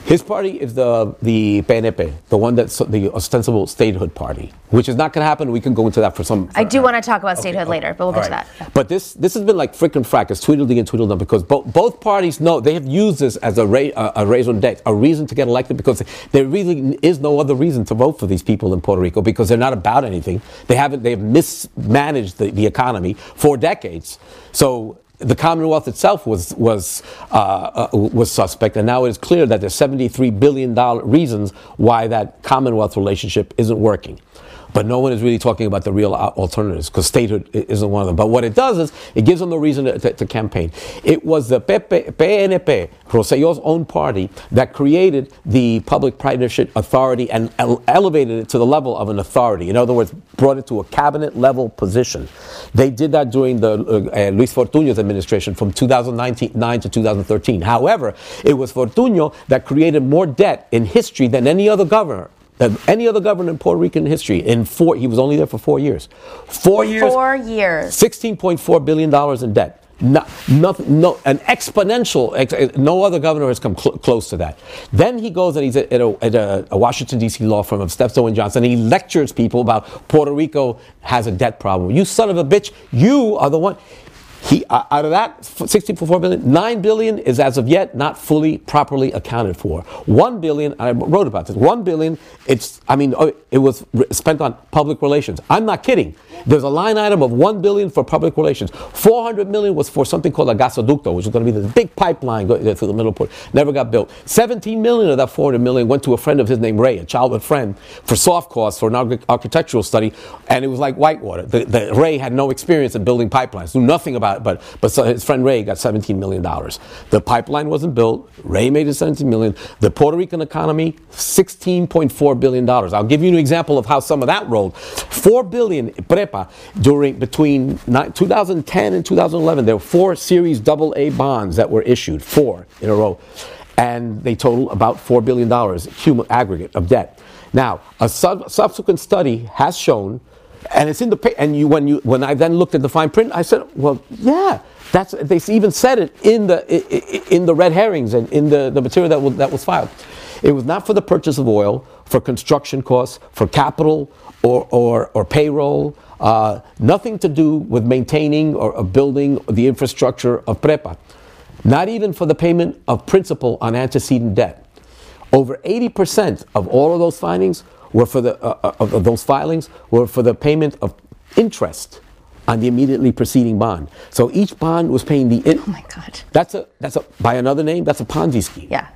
His party is the PNP, the one that's the ostensible statehood party, which is not going to happen. We can go into that for some. I do want to talk about statehood later, but we'll get to that. Yeah. But this has been like frickin' fracas, Tweedledee and Tweedledum, because both parties know they have used this as a raison d'etre, a reason to get elected, because there really is no other reason to vote for these people in Puerto Rico, because they're not about anything. They've mismanaged the economy for decades. So the Commonwealth itself was suspect, and now it is clear that there's $73 billion reasons why that Commonwealth relationship isn't working. But no one is really talking about the real alternatives, because statehood isn't one of them. But what it does is it gives them a reason to campaign. It was the PNP, Rosselló's own party, that created the Public Partnership Authority and elevated it to the level of an authority. In other words, brought it to a cabinet-level position. They did that during the Luis Fortuño's administration from 2009 to 2013. However, it was Fortuño that created more debt in history than any other governor. Any other governor in Puerto Rican history. He was only there for 4 years. 4 years. 4 years. $16.4 billion in debt. An exponential. No other governor has come close to that. Then he goes and he's at a Washington, D.C. law firm of Stepstow and Johnson. And he lectures people about Puerto Rico has a debt problem. You son of a bitch, you are the one. Out of that $16.4 billion, $9 billion is as of yet not fully properly accounted for. $1 billion, I wrote about this. $1 billion, it was spent on public relations. I'm not kidding. There's a line item of $1 billion for public relations. $400 million was for something called a gasoducto, which is going to be this big pipeline going through the middle of Port. Never got built. $17 million of that $400 million went to a friend of his named Ray, a childhood friend, for soft costs for an architectural study, and it was like whitewater. The Ray had no experience in building pipelines, knew nothing about it, but so his friend Ray got $17 million. The pipeline wasn't built. Ray made his $17 million. The Puerto Rican economy, $16.4 billion. I'll give you an example of how some of that rolled. $4 billion PREPA between 2010 and 2011. There were 4 Series AA bonds that were issued, 4 in a row, and they total about $4 billion aggregate of debt. Now, a subsequent study has shown. And it's in the when I then looked at the fine print, I said, well, yeah, they even said it in the red herrings and in the material that was filed. It was not for the purchase of oil, for construction costs, for capital or payroll, nothing to do with maintaining or building the infrastructure of PREPA. Not even for the payment of principal on antecedent debt. Over 80% of all of those findings were for of those filings were for the payment of interest on the immediately preceding bond. So each bond was paying the. Oh my God! That's a by another name. That's a Ponzi scheme. Yeah,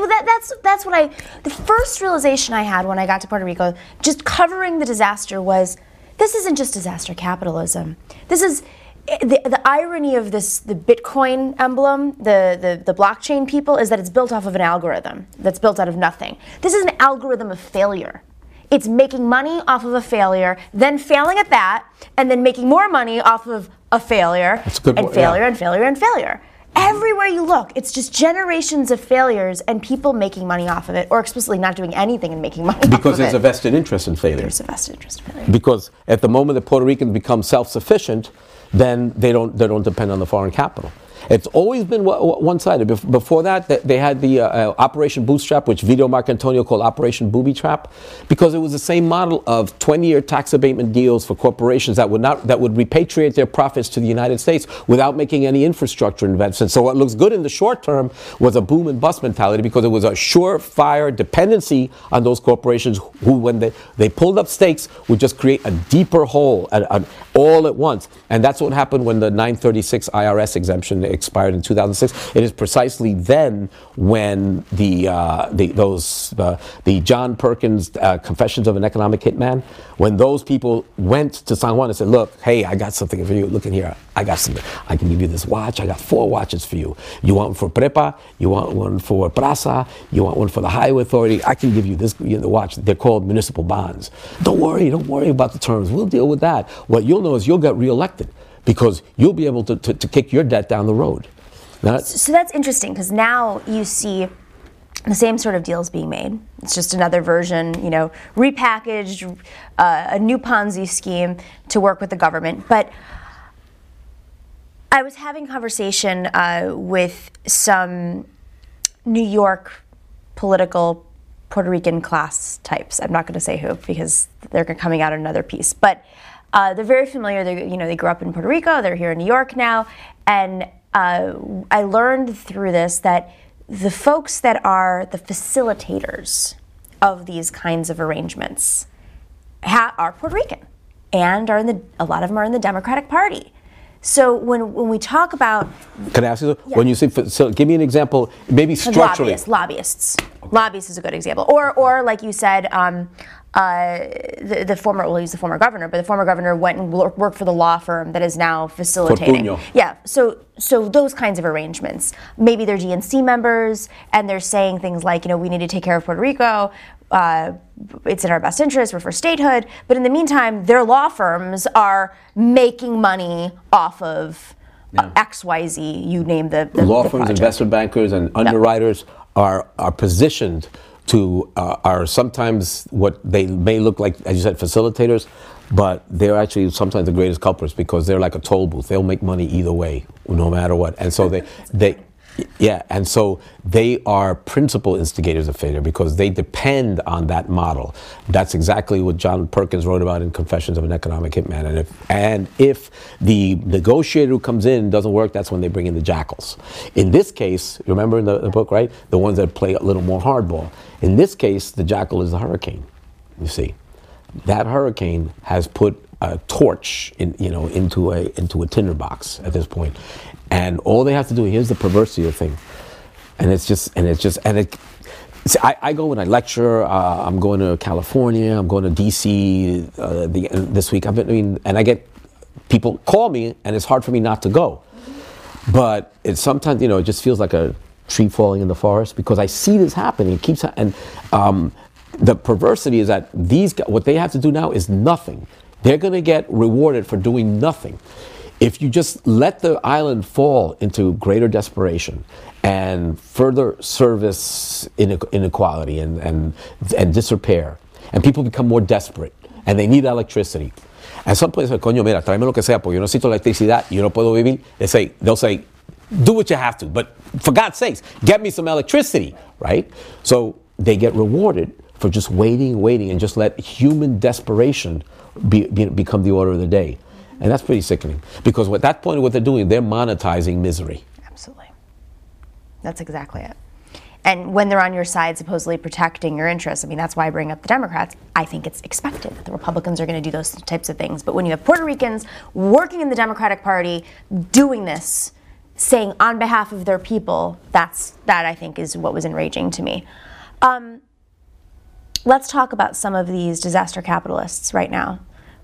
that's what the first realization I had when I got to Puerto Rico, just covering the disaster, was this isn't just disaster capitalism. This is. The irony of this, the Bitcoin emblem, the blockchain people, is that it's built off of an algorithm that's built out of nothing. This is an algorithm of failure. It's making money off of a failure, then failing at that, and then making more money off of a failure, and failure, and failure, and failure. Everywhere you look, it's just generations of failures and people making money off of it, or explicitly not doing anything and making money off of it. Because there's a vested interest in failure. There's a vested interest in failure. Because at the moment that Puerto Ricans become self-sufficient, then they don't depend on the foreign capital. It's always been one-sided. Before that, they had the Operation Bootstrap, which Vito Marcantonio called Operation Booby Trap, because it was the same model of 20-year tax abatement deals for corporations that would repatriate their profits to the United States without making any infrastructure investments. So what looks good in the short term was a boom and bust mentality, because it was a surefire dependency on those corporations who, when they pulled up stakes, would just create a deeper hole all at once. And that's what happened when the 936 IRS exemption expired in 2006. It is precisely then when the John Perkins Confessions of an Economic Hitman, when those people went to San Juan and said, look, hey, I got something for you. Look in here. I got something. I can give you this watch. I got 4 watches for you. You want one for PREPA? You want one for PRASA? You want one for the Highway Authority? I can give you this the watch. They're called municipal bonds. Don't worry about the terms. We'll deal with that. What you'll know is you'll get reelected, because you'll be able to kick your debt down the road. So that's interesting, because now you see the same sort of deals being made. It's just another version, repackaged, a new Ponzi scheme to work with the government. But I was having a conversation with some New York political Puerto Rican class types. I'm not going to say who because they're coming out in another piece. But they're very familiar. They grew up in Puerto Rico. They're here in New York now. And I learned through this that the folks that are the facilitators of these kinds of arrangements are Puerto Rican and a lot of them are in the Democratic Party. So when we talk about, can I ask you, when you say, so give me an example, maybe structurally. Lobbyists. Lobbyists is a good example. Or like you said, the former, we'll use the former governor, but the former governor went and worked for the law firm that is now facilitating. Fortunio. Yeah, so those kinds of arrangements. Maybe they're DNC members and they're saying things like, we need to take care of Puerto Rico. It's in our best interest, we're for statehood. But in the meantime, their law firms are making money off of XYZ, you name the law the firms, project. investment bankers, and underwriters are positioned to, are sometimes what they may look like, as you said, facilitators, but they're actually sometimes the greatest culprits because they're like a toll booth. They'll make money either way, no matter what. And so and so they are principal instigators of failure because they depend on that model. That's exactly what John Perkins wrote about in Confessions of an Economic Hitman. And if the negotiator who comes in doesn't work, that's when they bring in the jackals. In this case, you remember in the book, right? The ones that play a little more hardball. In this case, the jackal is the hurricane. You see, that hurricane has put a torch into a tinderbox at this point. And all they have to do, here's the perversity of the thing. I go and I lecture, I'm going to California, I'm going to DC this week. And I get people call me and it's hard for me not to go. But it's sometimes, it just feels like a tree falling in the forest because I see this happening. It keeps and the perversity is that what they have to do now is nothing. They're going to get rewarded for doing nothing. If you just let the island fall into greater desperation and further service inequality and disrepair, and people become more desperate and they need electricity. And some places say, coño, mira, tráeme lo que sea, porque yo necesito electricidad, yo no puedo vivir. They'll say, do what you have to, but for God's sakes, get me some electricity, right? So they get rewarded for just waiting, and just let human desperation become the order of the day. And that's pretty sickening. Because at that point, what they're doing, they're monetizing misery. Absolutely. That's exactly it. And when they're on your side, supposedly protecting your interests, that's why I bring up the Democrats. I think it's expected that the Republicans are going to do those types of things. But when you have Puerto Ricans working in the Democratic Party, doing this, saying on behalf of their people, that I think is what was enraging to me. Let's talk about some of these disaster capitalists right now.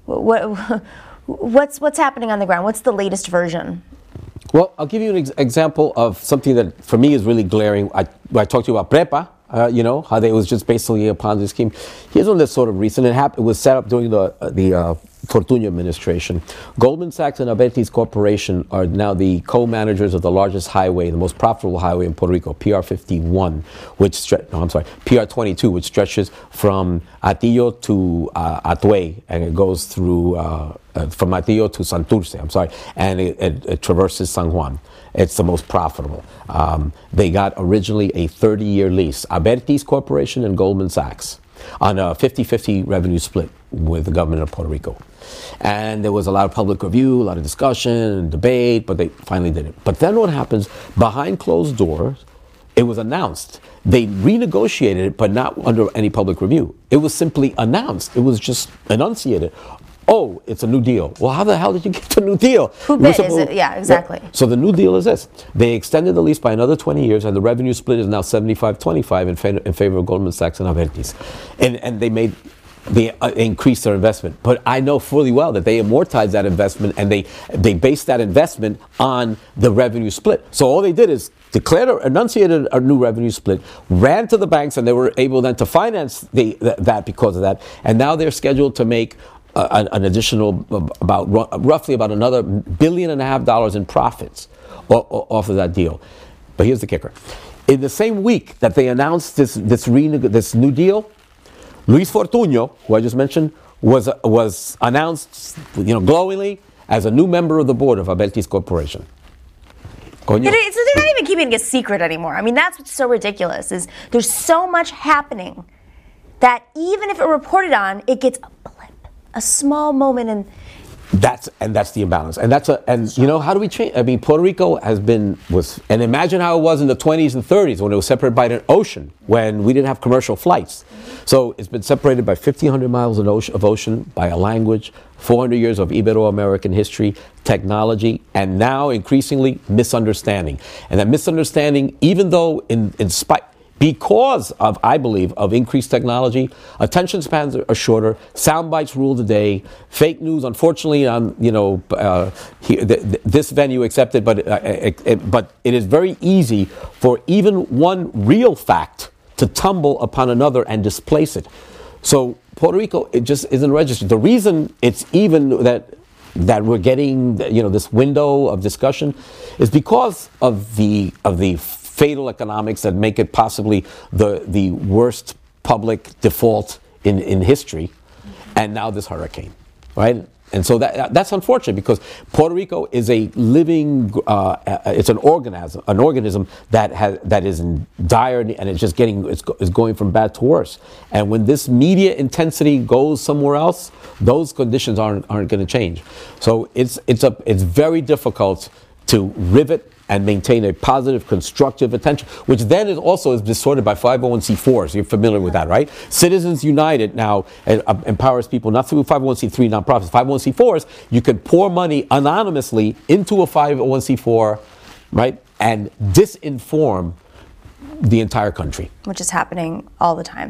What's happening on the ground? What's the latest version? Well, I'll give you an example of something that for me is really glaring. I talked to you about PREPA, how it was just basically a Ponzi scheme. Here's one that's sort of recent. It was set up during the Fortunio administration. Goldman Sachs and Abertis Corporation are now the co-managers of the largest highway, the most profitable highway in Puerto Rico, PR-51, PR-22, which stretches from Atillo to Atuey, and it goes through from Atillo to Santurce, and it traverses San Juan. It's the most profitable. They got originally a 30-year lease, Abertis Corporation and Goldman Sachs, on a 50-50 revenue split with the government of Puerto Rico. And there was a lot of public review, a lot of discussion and debate, but they finally did it. But then what happens, behind closed doors, it was announced. They renegotiated it, but not under any public review. It was simply announced. It was just enunciated. Oh, it's a new deal. Well, how the hell did you get the new deal? Who bid is it? Yeah, exactly. Yeah. So the new deal is this. They extended the lease by another 20 years, and the revenue split is now 75-25 in favor of Goldman Sachs and Abertis. And they increased their investment. But I know fully well that they amortized that investment, and they based that investment on the revenue split. So all they did is enunciated a new revenue split, ran to the banks, and they were able then to finance that because of that. And now they're scheduled to make an additional roughly about another $1.5 billion in profits off of that deal. But here's the kicker: in the same week that they announced this new deal, Luis Fortunio, who I just mentioned, was announced, glowingly as a new member of the board of Abertis Corporation. Coño. So they're not even keeping it a secret anymore. I mean, that's what's so ridiculous, is there's so much happening that even if it reported on, it gets a blip, a small moment, and that's the imbalance, and you know, how do we change? I mean, Puerto Rico and imagine how it was in the 20s and 30s when it was separated by an ocean, when we didn't have commercial flights. So it's been separated by 1,500 miles of ocean, by a language, 400 years of Ibero-American history, technology, and now increasingly misunderstanding. And that misunderstanding, even though in spite, because of, I believe, of increased technology, attention spans are shorter, sound bites rule the day, fake news, unfortunately, this venue accepted, but it is very easy for even one real fact to tumble upon another and displace it. So Puerto Rico, it just isn't registered. The reason it's even that we're getting, this window of discussion is because of the fatal economics that make it possibly the worst public default in history, and now this hurricane, right? And so that's unfortunate, because Puerto Rico is a living, it's an organism that is in dire, and it's just it's going from bad to worse. And when this media intensity goes somewhere else, those conditions aren't going to change. So it's very difficult to rivet and maintain a positive, constructive attention, which then is distorted by 501c4s. You're familiar with that, right? Citizens United now empowers people not through 501c3 nonprofits. 501c4s, you can pour money anonymously into a 501c4, right, and disinform the entire country. Which is happening all the time.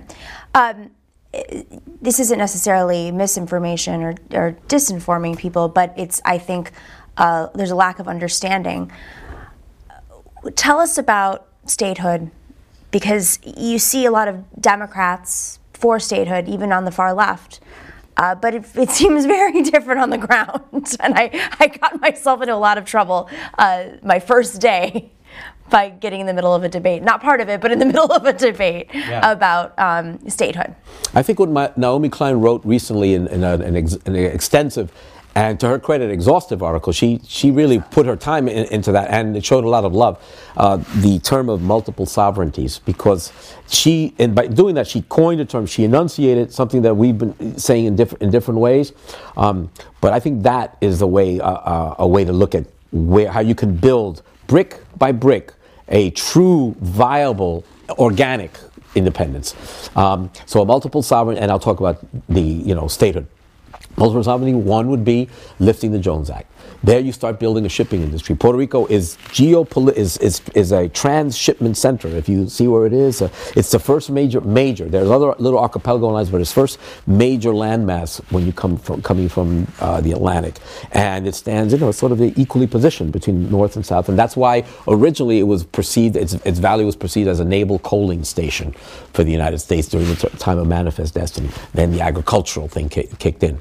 This isn't necessarily misinformation or disinforming people, but I think there's a lack of understanding. Tell us about statehood, because you see a lot of Democrats for statehood, even on the far left, but it seems very different on the ground. And I got myself into a lot of trouble my first day by getting in the middle of a debate, not part of it, but in the middle of a debate about statehood. I think what Naomi Klein wrote recently in an extensive, and to her credit, exhaustive article, she really put her time into that, and it showed a lot of love, the term of multiple sovereignties, because by doing that, she coined a term, she enunciated something that we've been saying in different ways, but I think that is a way to look at how you can build brick by brick a true, viable, organic independence. So a multiple sovereign, and I'll talk about the statehood. Multiple sovereignty, one would be lifting the Jones Act. There you start building a shipping industry. Puerto Rico is a transshipment center. If you see where it is, it's the first major. There's other little archipelago lines, but it's first major landmass when you coming from the Atlantic, and it stands, sort of equally positioned between north and south, and that's why originally it was perceived, its value was perceived as a naval coaling station for the United States during the time of Manifest Destiny. Then the agricultural thing kicked in.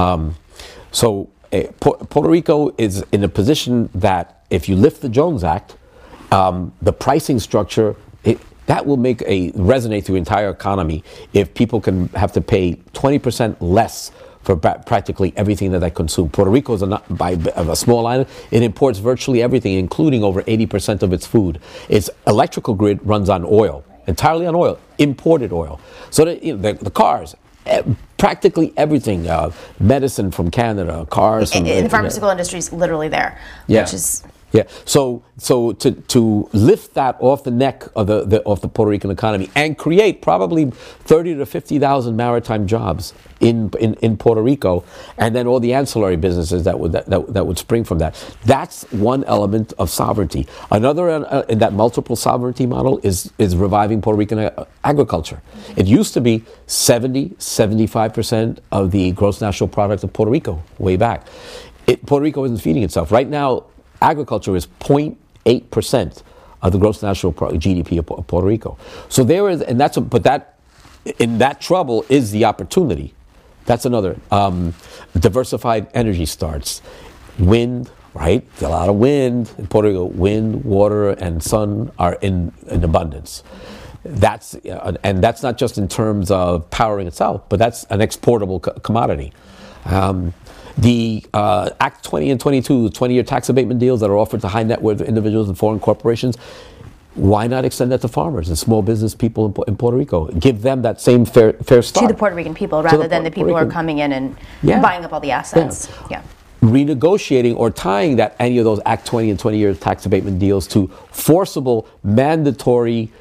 Puerto Rico is in a position that if you lift the Jones Act, the pricing structure, that will resonate through the entire economy if people can have to pay 20% less for practically everything that they consume. Puerto Rico is a small island. It imports virtually everything, including over 80% of its food. Its electrical grid runs on oil, entirely on oil, imported oil. So the cars, practically everything, medicine from Canada, cars from... The pharmaceutical industry is literally there, which is... Yeah, so to lift that off the neck of the Puerto Rican economy and create probably 30 to 50,000 maritime jobs in Puerto Rico, and then all the ancillary businesses that would spring from that. That's one element of sovereignty. Another in that multiple sovereignty model is reviving Puerto Rican agriculture. It used to be 75% of the gross national product of Puerto Rico way back. Puerto Rico isn't feeding itself right now. Agriculture is 0.8% of the gross national GDP of Puerto Rico. So there is, and in that trouble is the opportunity. That's another. Diversified energy starts. Wind, right? A lot of wind in Puerto Rico. Wind, water, and sun are in abundance. And that's not just in terms of powering itself, but that's an exportable commodity. The Act 20 and 22, 20-year tax abatement deals that are offered to high net worth individuals and foreign corporations, why not extend that to farmers and small business people in Puerto Rico? Give them that same fair start. To the Puerto Rican people rather than the people who are coming in and buying up all the assets. Yeah. Renegotiating or tying any of those Act 20 and 20-year tax abatement deals to forcible, mandatory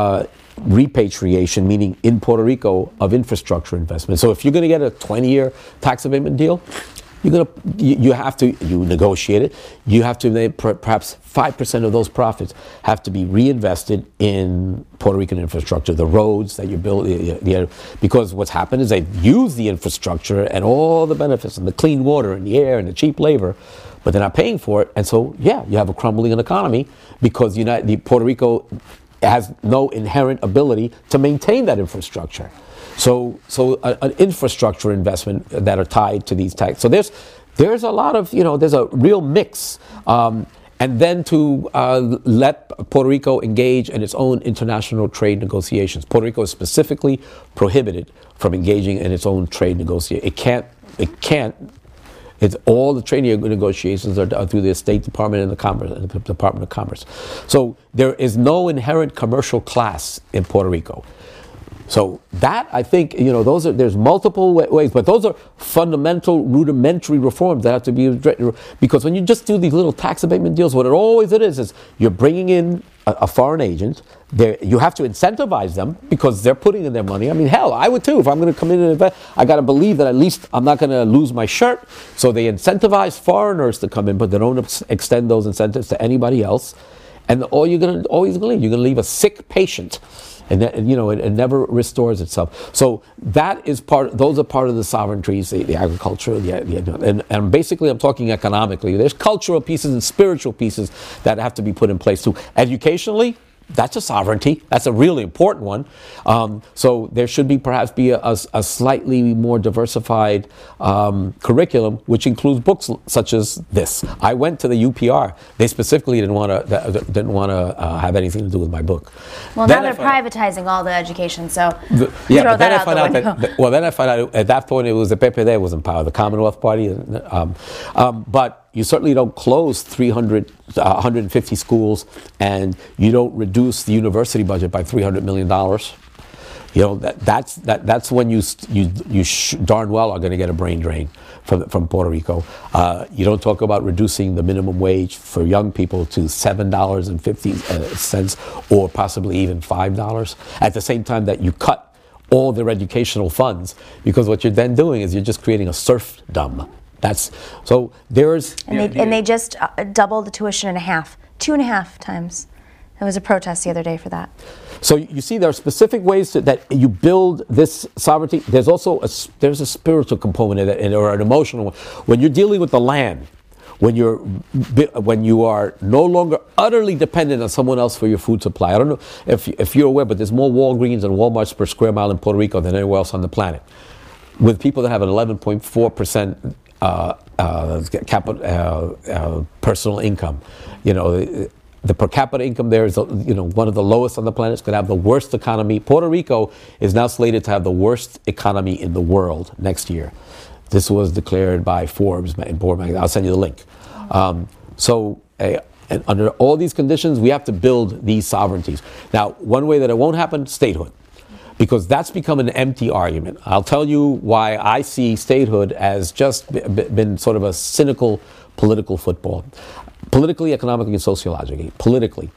repatriation, meaning in Puerto Rico, of infrastructure investment. So if you're going to get a 20-year tax abatement deal, you have to negotiate it. You have to perhaps 5% of those profits have to be reinvested in Puerto Rican infrastructure, the roads that you build. Because what's happened is they've used the infrastructure and all the benefits and the clean water and the air and the cheap labor, but they're not paying for it. And so, you have a crumbling economy because Puerto Rico has no inherent ability to maintain that infrastructure. So an infrastructure investment that are tied to these tax. So there's a lot of, there's a real mix. And then to let Puerto Rico engage in its own international trade negotiations. Puerto Rico is specifically prohibited from engaging in its own trade negotiations. It can't. It's all the trade negotiations are through the State Department and the Department of Commerce. So there is no inherent commercial class in Puerto Rico. So that, I think, there's multiple ways, but those are fundamental, rudimentary reforms that have to be, because when you just do these little tax abatement deals, what it is you're bringing in a foreign agent. You have to incentivize them because they're putting in their money. I mean, hell, I would too. If I'm going to come in and invest, I got to believe that at least I'm not going to lose my shirt. So they incentivize foreigners to come in, but they don't extend those incentives to anybody else. And you're going to leave a sick patient. And that, it never restores itself. So that is those are part of the sovereignties, the agriculture, and basically I'm talking economically. There's cultural pieces and spiritual pieces that have to be put in place too. Educationally, that's a sovereignty. That's a really important one. So there should perhaps be a slightly more diversified curriculum, which includes books such as this. I went to the UPR. They specifically didn't want to have anything to do with my book. Well, now they're privatizing all the education, so throw that out the window. Then I found out at that point it was the PPD was in power, the Commonwealth Party. But you certainly don't close 150 schools, and you don't reduce the university budget by $300 million. That's when you darn well are going to get a brain drain from Puerto Rico. You don't talk about reducing the minimum wage for young people to $7.50 or possibly even $5. At the same time that you cut all their educational funds, because what you're then doing is you're just creating a serfdom. They just doubled the tuition in half, 2.5 times. There was a protest the other day for that. So you see, there are specific ways that you build this sovereignty. There's also a spiritual component or an emotional one. When you're dealing with the land, when you are no longer utterly dependent on someone else for your food supply. I don't know if you're aware, but there's more Walgreens and Walmarts per square mile in Puerto Rico than anywhere else on the planet, with people that have an 11.4% personal income. The per capita income there is one of the lowest on the planet. It's going to have the worst economy. Puerto Rico is now slated to have the worst economy in the world next year. This was declared by Forbes and Board Magazine. I'll send you the link. And under all these conditions, we have to build these sovereignties. Now, one way that it won't happen, statehood. Because that's become an empty argument. I'll tell you why I see statehood as just been sort of a cynical political football. Politically, economically, and sociologically. Politically.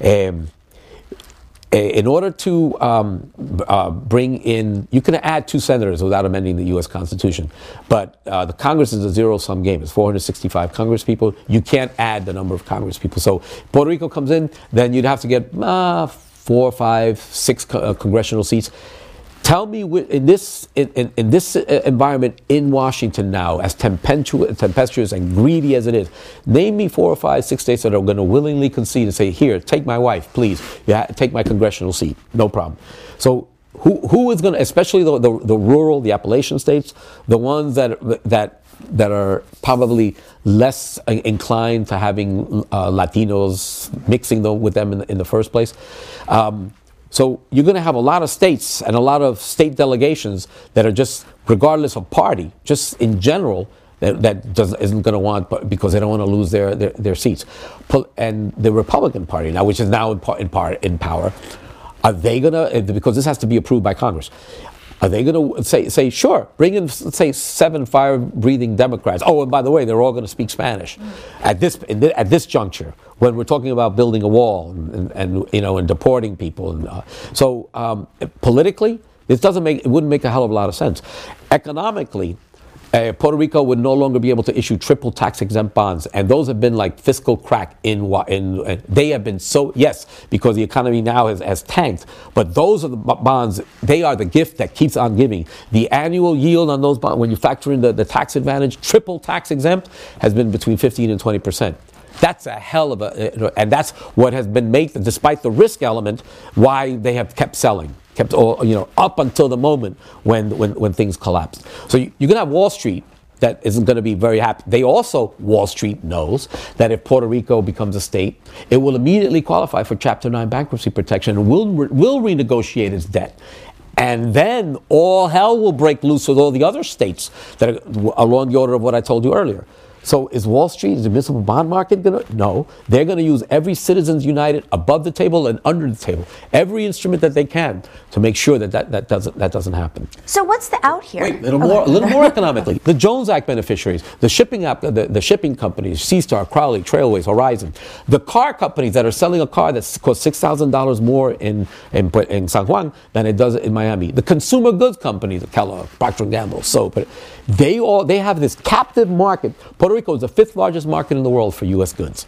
In order to bring in, you can add 2 senators without amending the U.S. Constitution. But the Congress is a zero-sum game. It's 465 Congress people. You can't add the number of Congress people. So Puerto Rico comes in, then you'd have to get 4, 5, 6 congressional seats. Tell me, in this environment in Washington now, as tempestuous and greedy as it is, name me 4 or 5, 6 states that are going to willingly concede and say, "Here, take my wife, please. Take my congressional seat, no problem." So, who is going to, especially the rural, the Appalachian states, the ones that are probably less inclined to having Latinos mixing with them in the first place. So you're going to have a lot of states and a lot of state delegations that are just, regardless of party, just in general, isn't going to want, because they don't want to lose their seats. And the Republican Party now, which is now in power, are they going to, because this has to be approved by Congress, are they going to say, sure, bring in, let's say, 7 fire-breathing Democrats? Oh, and by the way, they're all going to speak Spanish. At this juncture, when we're talking about building a wall and deporting people, politically, it wouldn't make a hell of a lot of sense. Economically, Puerto Rico would no longer be able to issue triple tax exempt bonds, and those have been like fiscal crack they have been because the economy now has tanked, but those are the bonds, they are the gift that keeps on giving. The annual yield on those bonds, when you factor in the tax advantage, triple tax exempt, has been between 15 and 20%. That's a hell of and that's what has been made, despite the risk element, why they have kept selling. Up until the moment when things collapsed. So you're going to have Wall Street that isn't going to be very happy. Wall Street knows that if Puerto Rico becomes a state, it will immediately qualify for Chapter 9 bankruptcy protection and will renegotiate its debt. And then all hell will break loose with all the other states that are along the order of what I told you earlier. So is Wall Street, is the municipal bond market going to? No. They're going to use every Citizens United above the table and under the table, every instrument that they can to make sure that doesn't happen. So what's the out here? Wait, a little more economically. The Jones Act beneficiaries, the shipping companies, Seastar, Crowley, Trailways, Horizon, the car companies that are selling a car that costs $6,000 more in San Juan than it does in Miami. The consumer goods companies, Kellogg, Procter & Gamble, Soap, they have this captive market. Puerto Rico is the 5th largest market in the world for U.S. goods.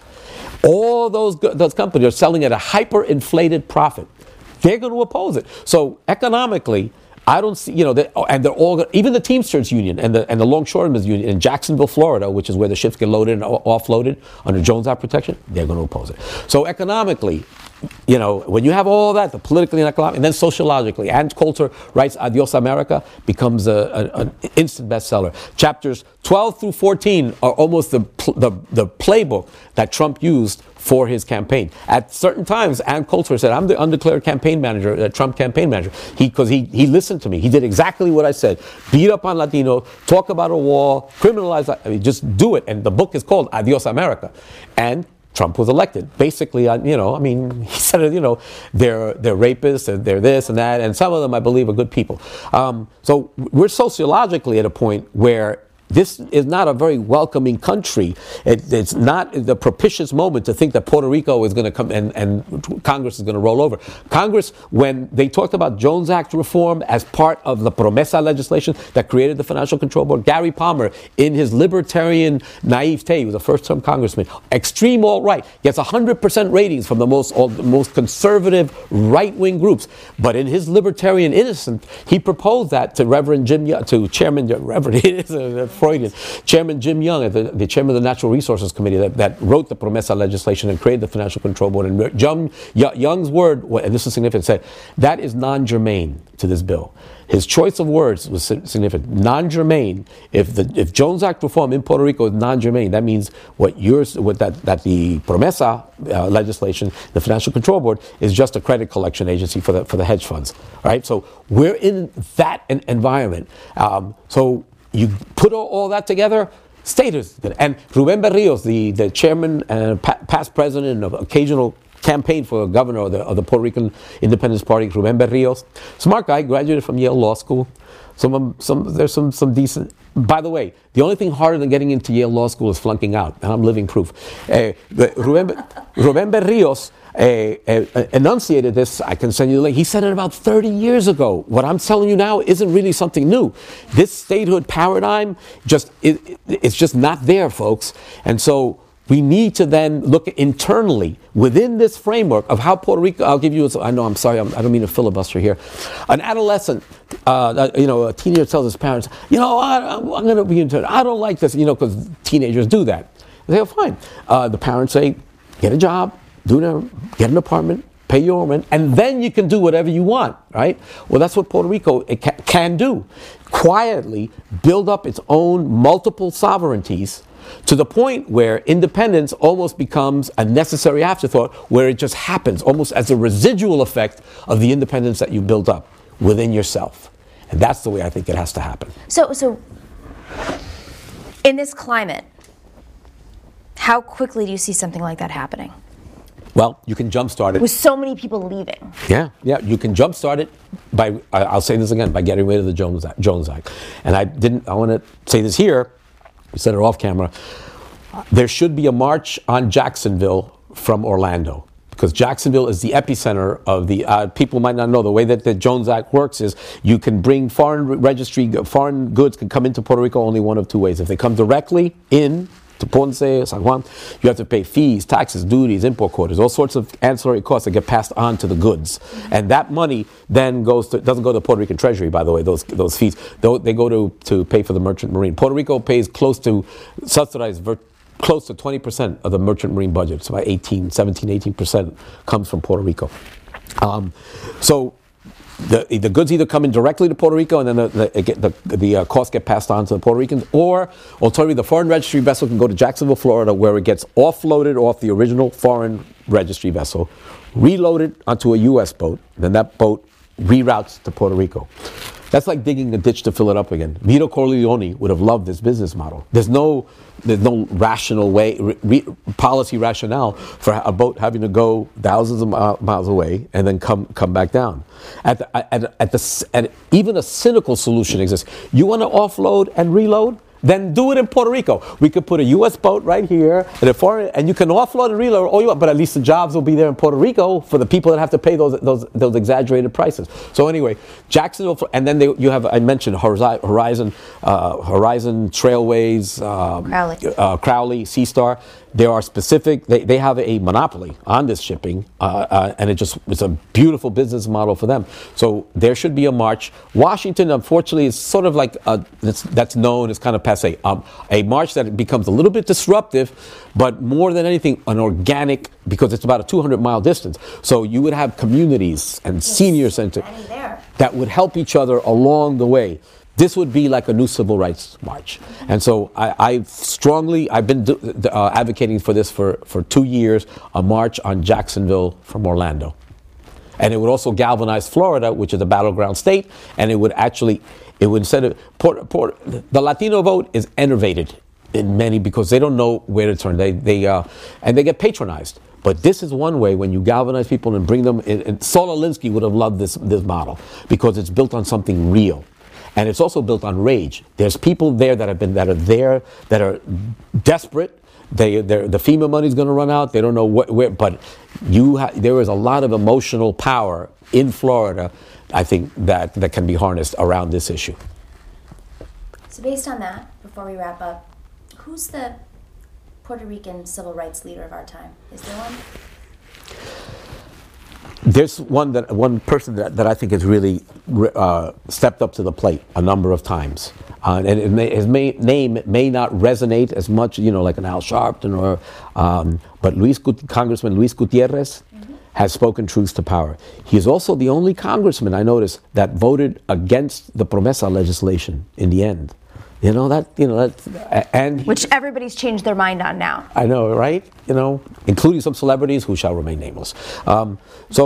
All those companies are selling at a hyperinflated profit. They're going to oppose it. So economically, I don't see, and they're all, even the Teamsters Union and the Longshoremen's Union in Jacksonville, Florida, which is where the ships get loaded and offloaded under Jones Act protection, they're going to oppose it. So economically, when you have all that, the politically and economic, and then sociologically, Ann Coulter writes Adios America, becomes an instant bestseller. Chapters 12 through 14 are almost the playbook that Trump used for his campaign. At certain times, Ann Coulter said, I'm the undeclared campaign manager, Trump campaign manager. Because he listened to me. He did exactly what I said. Beat up on Latino, talk about a wall, criminalize, just do it. And the book is called Adios America. And Trump was elected. Basically, he said, they're rapists and they're this and that, and some of them, I believe, are good people. So we're sociologically at a point where this is not a very welcoming country. It's not the propitious moment to think that Puerto Rico is going to come and Congress is going to roll over. Congress, when they talked about Jones Act reform as part of the Promesa legislation that created the Financial Control Board, Gary Palmer, in his libertarian naivete, he was a first-term congressman, extreme alt-right, gets 100% ratings from the most conservative right-wing groups. But in his libertarian innocence, he proposed that to Reverend Jim Young, to Chairman Reverend. It is Freudian. Chairman Jim Young, the chairman of the Natural Resources Committee that wrote the Promesa legislation and created the Financial Control Board. And Young's word, and this is significant, said, that is non-germane to this bill. His choice of words was significant. Non-germane. If Jones Act reform in Puerto Rico is non-germane, that means that the Promesa legislation, the Financial Control Board, is just a credit collection agency for the hedge funds. Right? So we're in that environment. So you put all that together, status. And Rubén Berríos, the chairman and past president of occasional campaign for governor of the Puerto Rican Independence Party, Rubén Berríos, smart guy, graduated from Yale Law School. There's some decent. By the way, the only thing harder than getting into Yale Law School is flunking out, and I'm living proof. Rubén Berríos enunciated this. I can send you the link. He said it about 30 years ago. What I'm telling you now isn't really something new. This statehood paradigm it's just not there, folks. And so we need to then look internally within this framework of how Puerto Rico. I'll give you. I know. I'm sorry. I don't mean to filibuster here. An adolescent, a teenager tells his parents, I'm going to be intern. I don't like this, because teenagers do that. They say, oh, fine. The parents say, get a job. Get an apartment, pay your own rent, and then you can do whatever you want, right? Well, that's what Puerto Rico can do. Quietly build up its own multiple sovereignties to the point where independence almost becomes a necessary afterthought, where it just happens almost as a residual effect of the independence that you build up within yourself. And that's the way I think it has to happen. So In this climate, how quickly do you see something like that happening? Well, you can jumpstart it. With so many people leaving. Yeah, you can jumpstart it by, I'll say this again, by getting rid of the Jones Act. And I want to say this here, we said it off camera, there should be a march on Jacksonville from Orlando. Because Jacksonville is the epicenter of the, people might not know, the way that the Jones Act works is you can bring foreign goods can come into Puerto Rico only one of two ways. If they come directly in to Ponce, San Juan, you have to pay fees, taxes, duties, import quotas, all sorts of ancillary costs that get passed on to the goods. And that money then doesn't go to the Puerto Rican Treasury, by the way, those fees. They go to pay for the merchant marine. Puerto Rico pays close to 20% of the merchant marine budget. So about 18% comes from Puerto Rico. So the goods either come in directly to Puerto Rico and then the costs get passed on to the Puerto Ricans, or alternatively the foreign registry vessel can go to Jacksonville, Florida, where it gets offloaded off the original foreign registry vessel, reloaded onto a U.S. boat, then that boat reroutes to Puerto Rico. That's like digging a ditch to fill it up again. Vito Corleone would have loved this business model. There's no rational way, policy rationale for a boat having to go thousands of miles away and then come back down. Even a cynical solution exists. You want to offload and reload? Then do it in Puerto Rico. We could put a U.S. boat right here, and you can offload and reload all you want, but at least the jobs will be there in Puerto Rico for the people that have to pay those exaggerated prices. So anyway, Jacksonville, and then you have, I mentioned Horizon Trailways, Crowley, Seastar. There are specific, they have a monopoly on this shipping, and it's a beautiful business model for them. So there should be a march. Washington, unfortunately, is sort of like, that's known as kind of passe. A march that becomes a little bit disruptive, but more than anything, an organic, because it's about a 200-mile distance. So you would have communities and senior centers that would help each other along the way. This would be like a new civil rights march. And so I've been advocating for this for 2 years, a march on Jacksonville from Orlando. And it would also galvanize Florida, which is a battleground state, and it would instead of, the Latino vote is enervated in many because they don't know where to turn. And they get patronized. But this is one way when you galvanize people and bring them in. And Saul Alinsky would have loved this model because it's built on something real. And it's also built on rage. There's people there that are desperate. The FEMA money is going to run out. They don't know where. But there is a lot of emotional power in Florida, I think, that can be harnessed around this issue. So based on that, before we wrap up, who's the Puerto Rican civil rights leader of our time? Is there one? There's one person that I think has really stepped up to the plate a number of times, and his name may not resonate as much, like an Al Sharpton but Congressman Luis Gutierrez has spoken truth to power. He is also the only congressman I noticed that voted against the Promesa legislation in the end. Which everybody's changed their mind on now. I know, right? Including some celebrities who shall remain nameless. An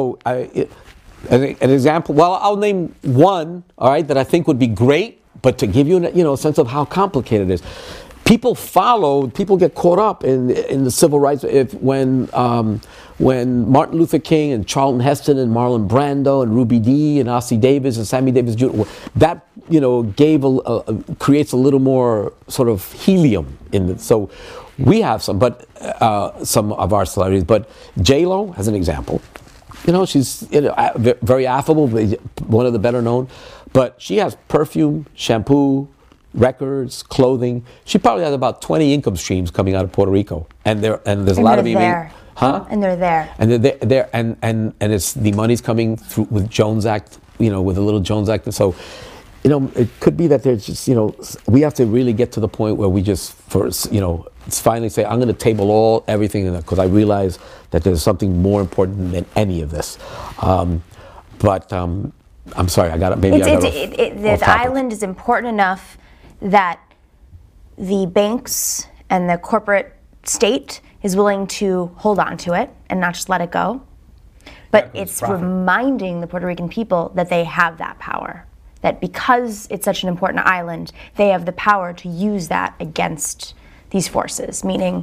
example, well, I'll name one, all right, that I think would be great, but to give you a sense of how complicated it is. People get caught up in the civil rights. When Martin Luther King and Charlton Heston and Marlon Brando and Ruby Dee and Ossie Davis and Sammy Davis Jr., that creates a little more sort of helium in it. So we have some of our celebrities, but J-Lo as an example. She's very affable, one of the better known, but she has perfume, shampoo, records, clothing. She probably has about 20 income streams coming out of Puerto Rico, and there's a lot of there. Huh? And they're there. And they're there, and it's the money's coming through with Jones Act, with a little Jones Act. So, it could be that there's just, we have to really get to the point where we just finally say, I'm going to table everything, because I realize that there's something more important than any of this. I'm sorry, the island is important enough that the banks and the corporate state is willing to hold on to it and not just let it go. But it's reminding the Puerto Rican people that they have that power, that because it's such an important island, they have the power to use that against these forces, meaning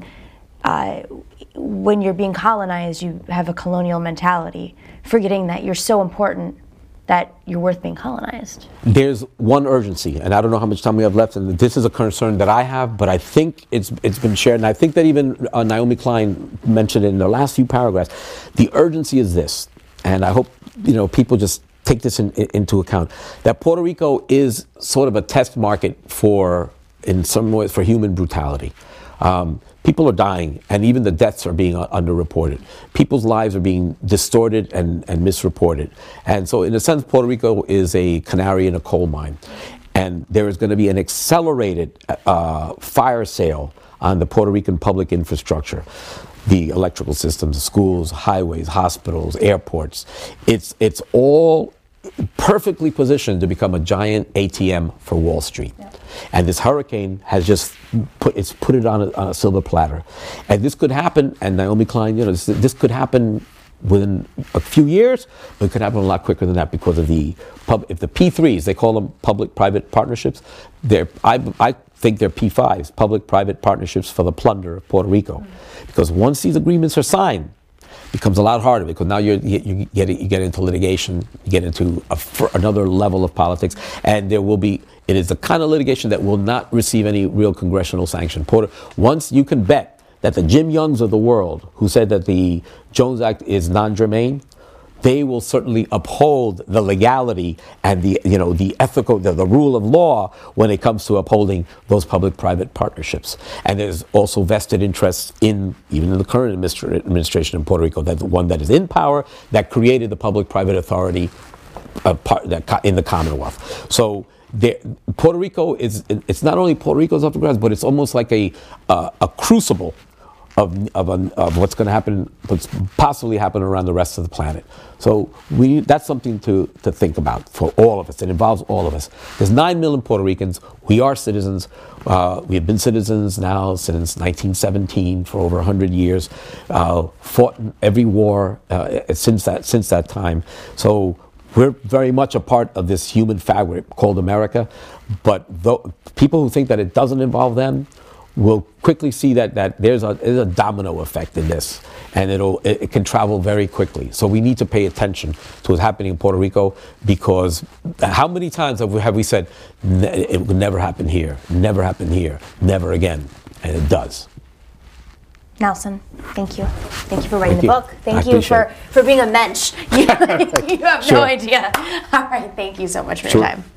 when you're being colonized, you have a colonial mentality, forgetting that you're so important that you're worth being colonized. There's one urgency, and I don't know how much time we have left, and this is a concern that I have, but I think it's been shared, and I think that even Naomi Klein mentioned it in the last few paragraphs. The urgency is this, and I hope people just take this into account, that Puerto Rico is sort of a test market in some ways, for human brutality. People are dying, and even the deaths are being underreported. People's lives are being distorted and misreported. And so, in a sense, Puerto Rico is a canary in a coal mine. And there is going to be an accelerated fire sale on the Puerto Rican public infrastructure. The electrical systems, schools, highways, hospitals, airports. It's all perfectly positioned to become a giant ATM for Wall Street. Yeah. And this hurricane has just put it on a silver platter. And this could happen, and Naomi Klein, this could happen within a few years, but it could happen a lot quicker than that because of if the P3s, they call them public-private partnerships, I think they're P5s, public-private partnerships for the plunder of Puerto Rico. Because once these agreements are signed, it becomes a lot harder, because now you get into litigation, you get into another level of politics, and it is the kind of litigation that will not receive any real congressional sanction. Once you can bet that the Jim Youngs of the world, who said that the Jones Act is non-germane, they will certainly uphold the legality and the ethical, the rule of law when it comes to upholding those public-private partnerships. And there's also vested interests even in the current administration in Puerto Rico, that the one that is in power, that created the public-private authority in the Commonwealth. So Puerto Rico it's not only Puerto Rico's up for grabs, but it's almost like a crucible of what's going to happen, what's possibly happen around the rest of the planet. So that's something to think about for all of us. It involves all of us. There's 9 million Puerto Ricans. We are citizens. We have been citizens now since 1917, for over 100 years. Fought in every war since that time. So we're very much a part of this human fabric called America. But people who think that it doesn't involve them will quickly see that there's a domino effect in this, and it can travel very quickly. So we need to pay attention to what's happening in Puerto Rico, because how many times have we said it would never happen here, never happen here, never again, and it does. Nelson, thank you. Thank you for writing the book. Thank you for being a mensch. You have no idea. All right, thank you so much for your time.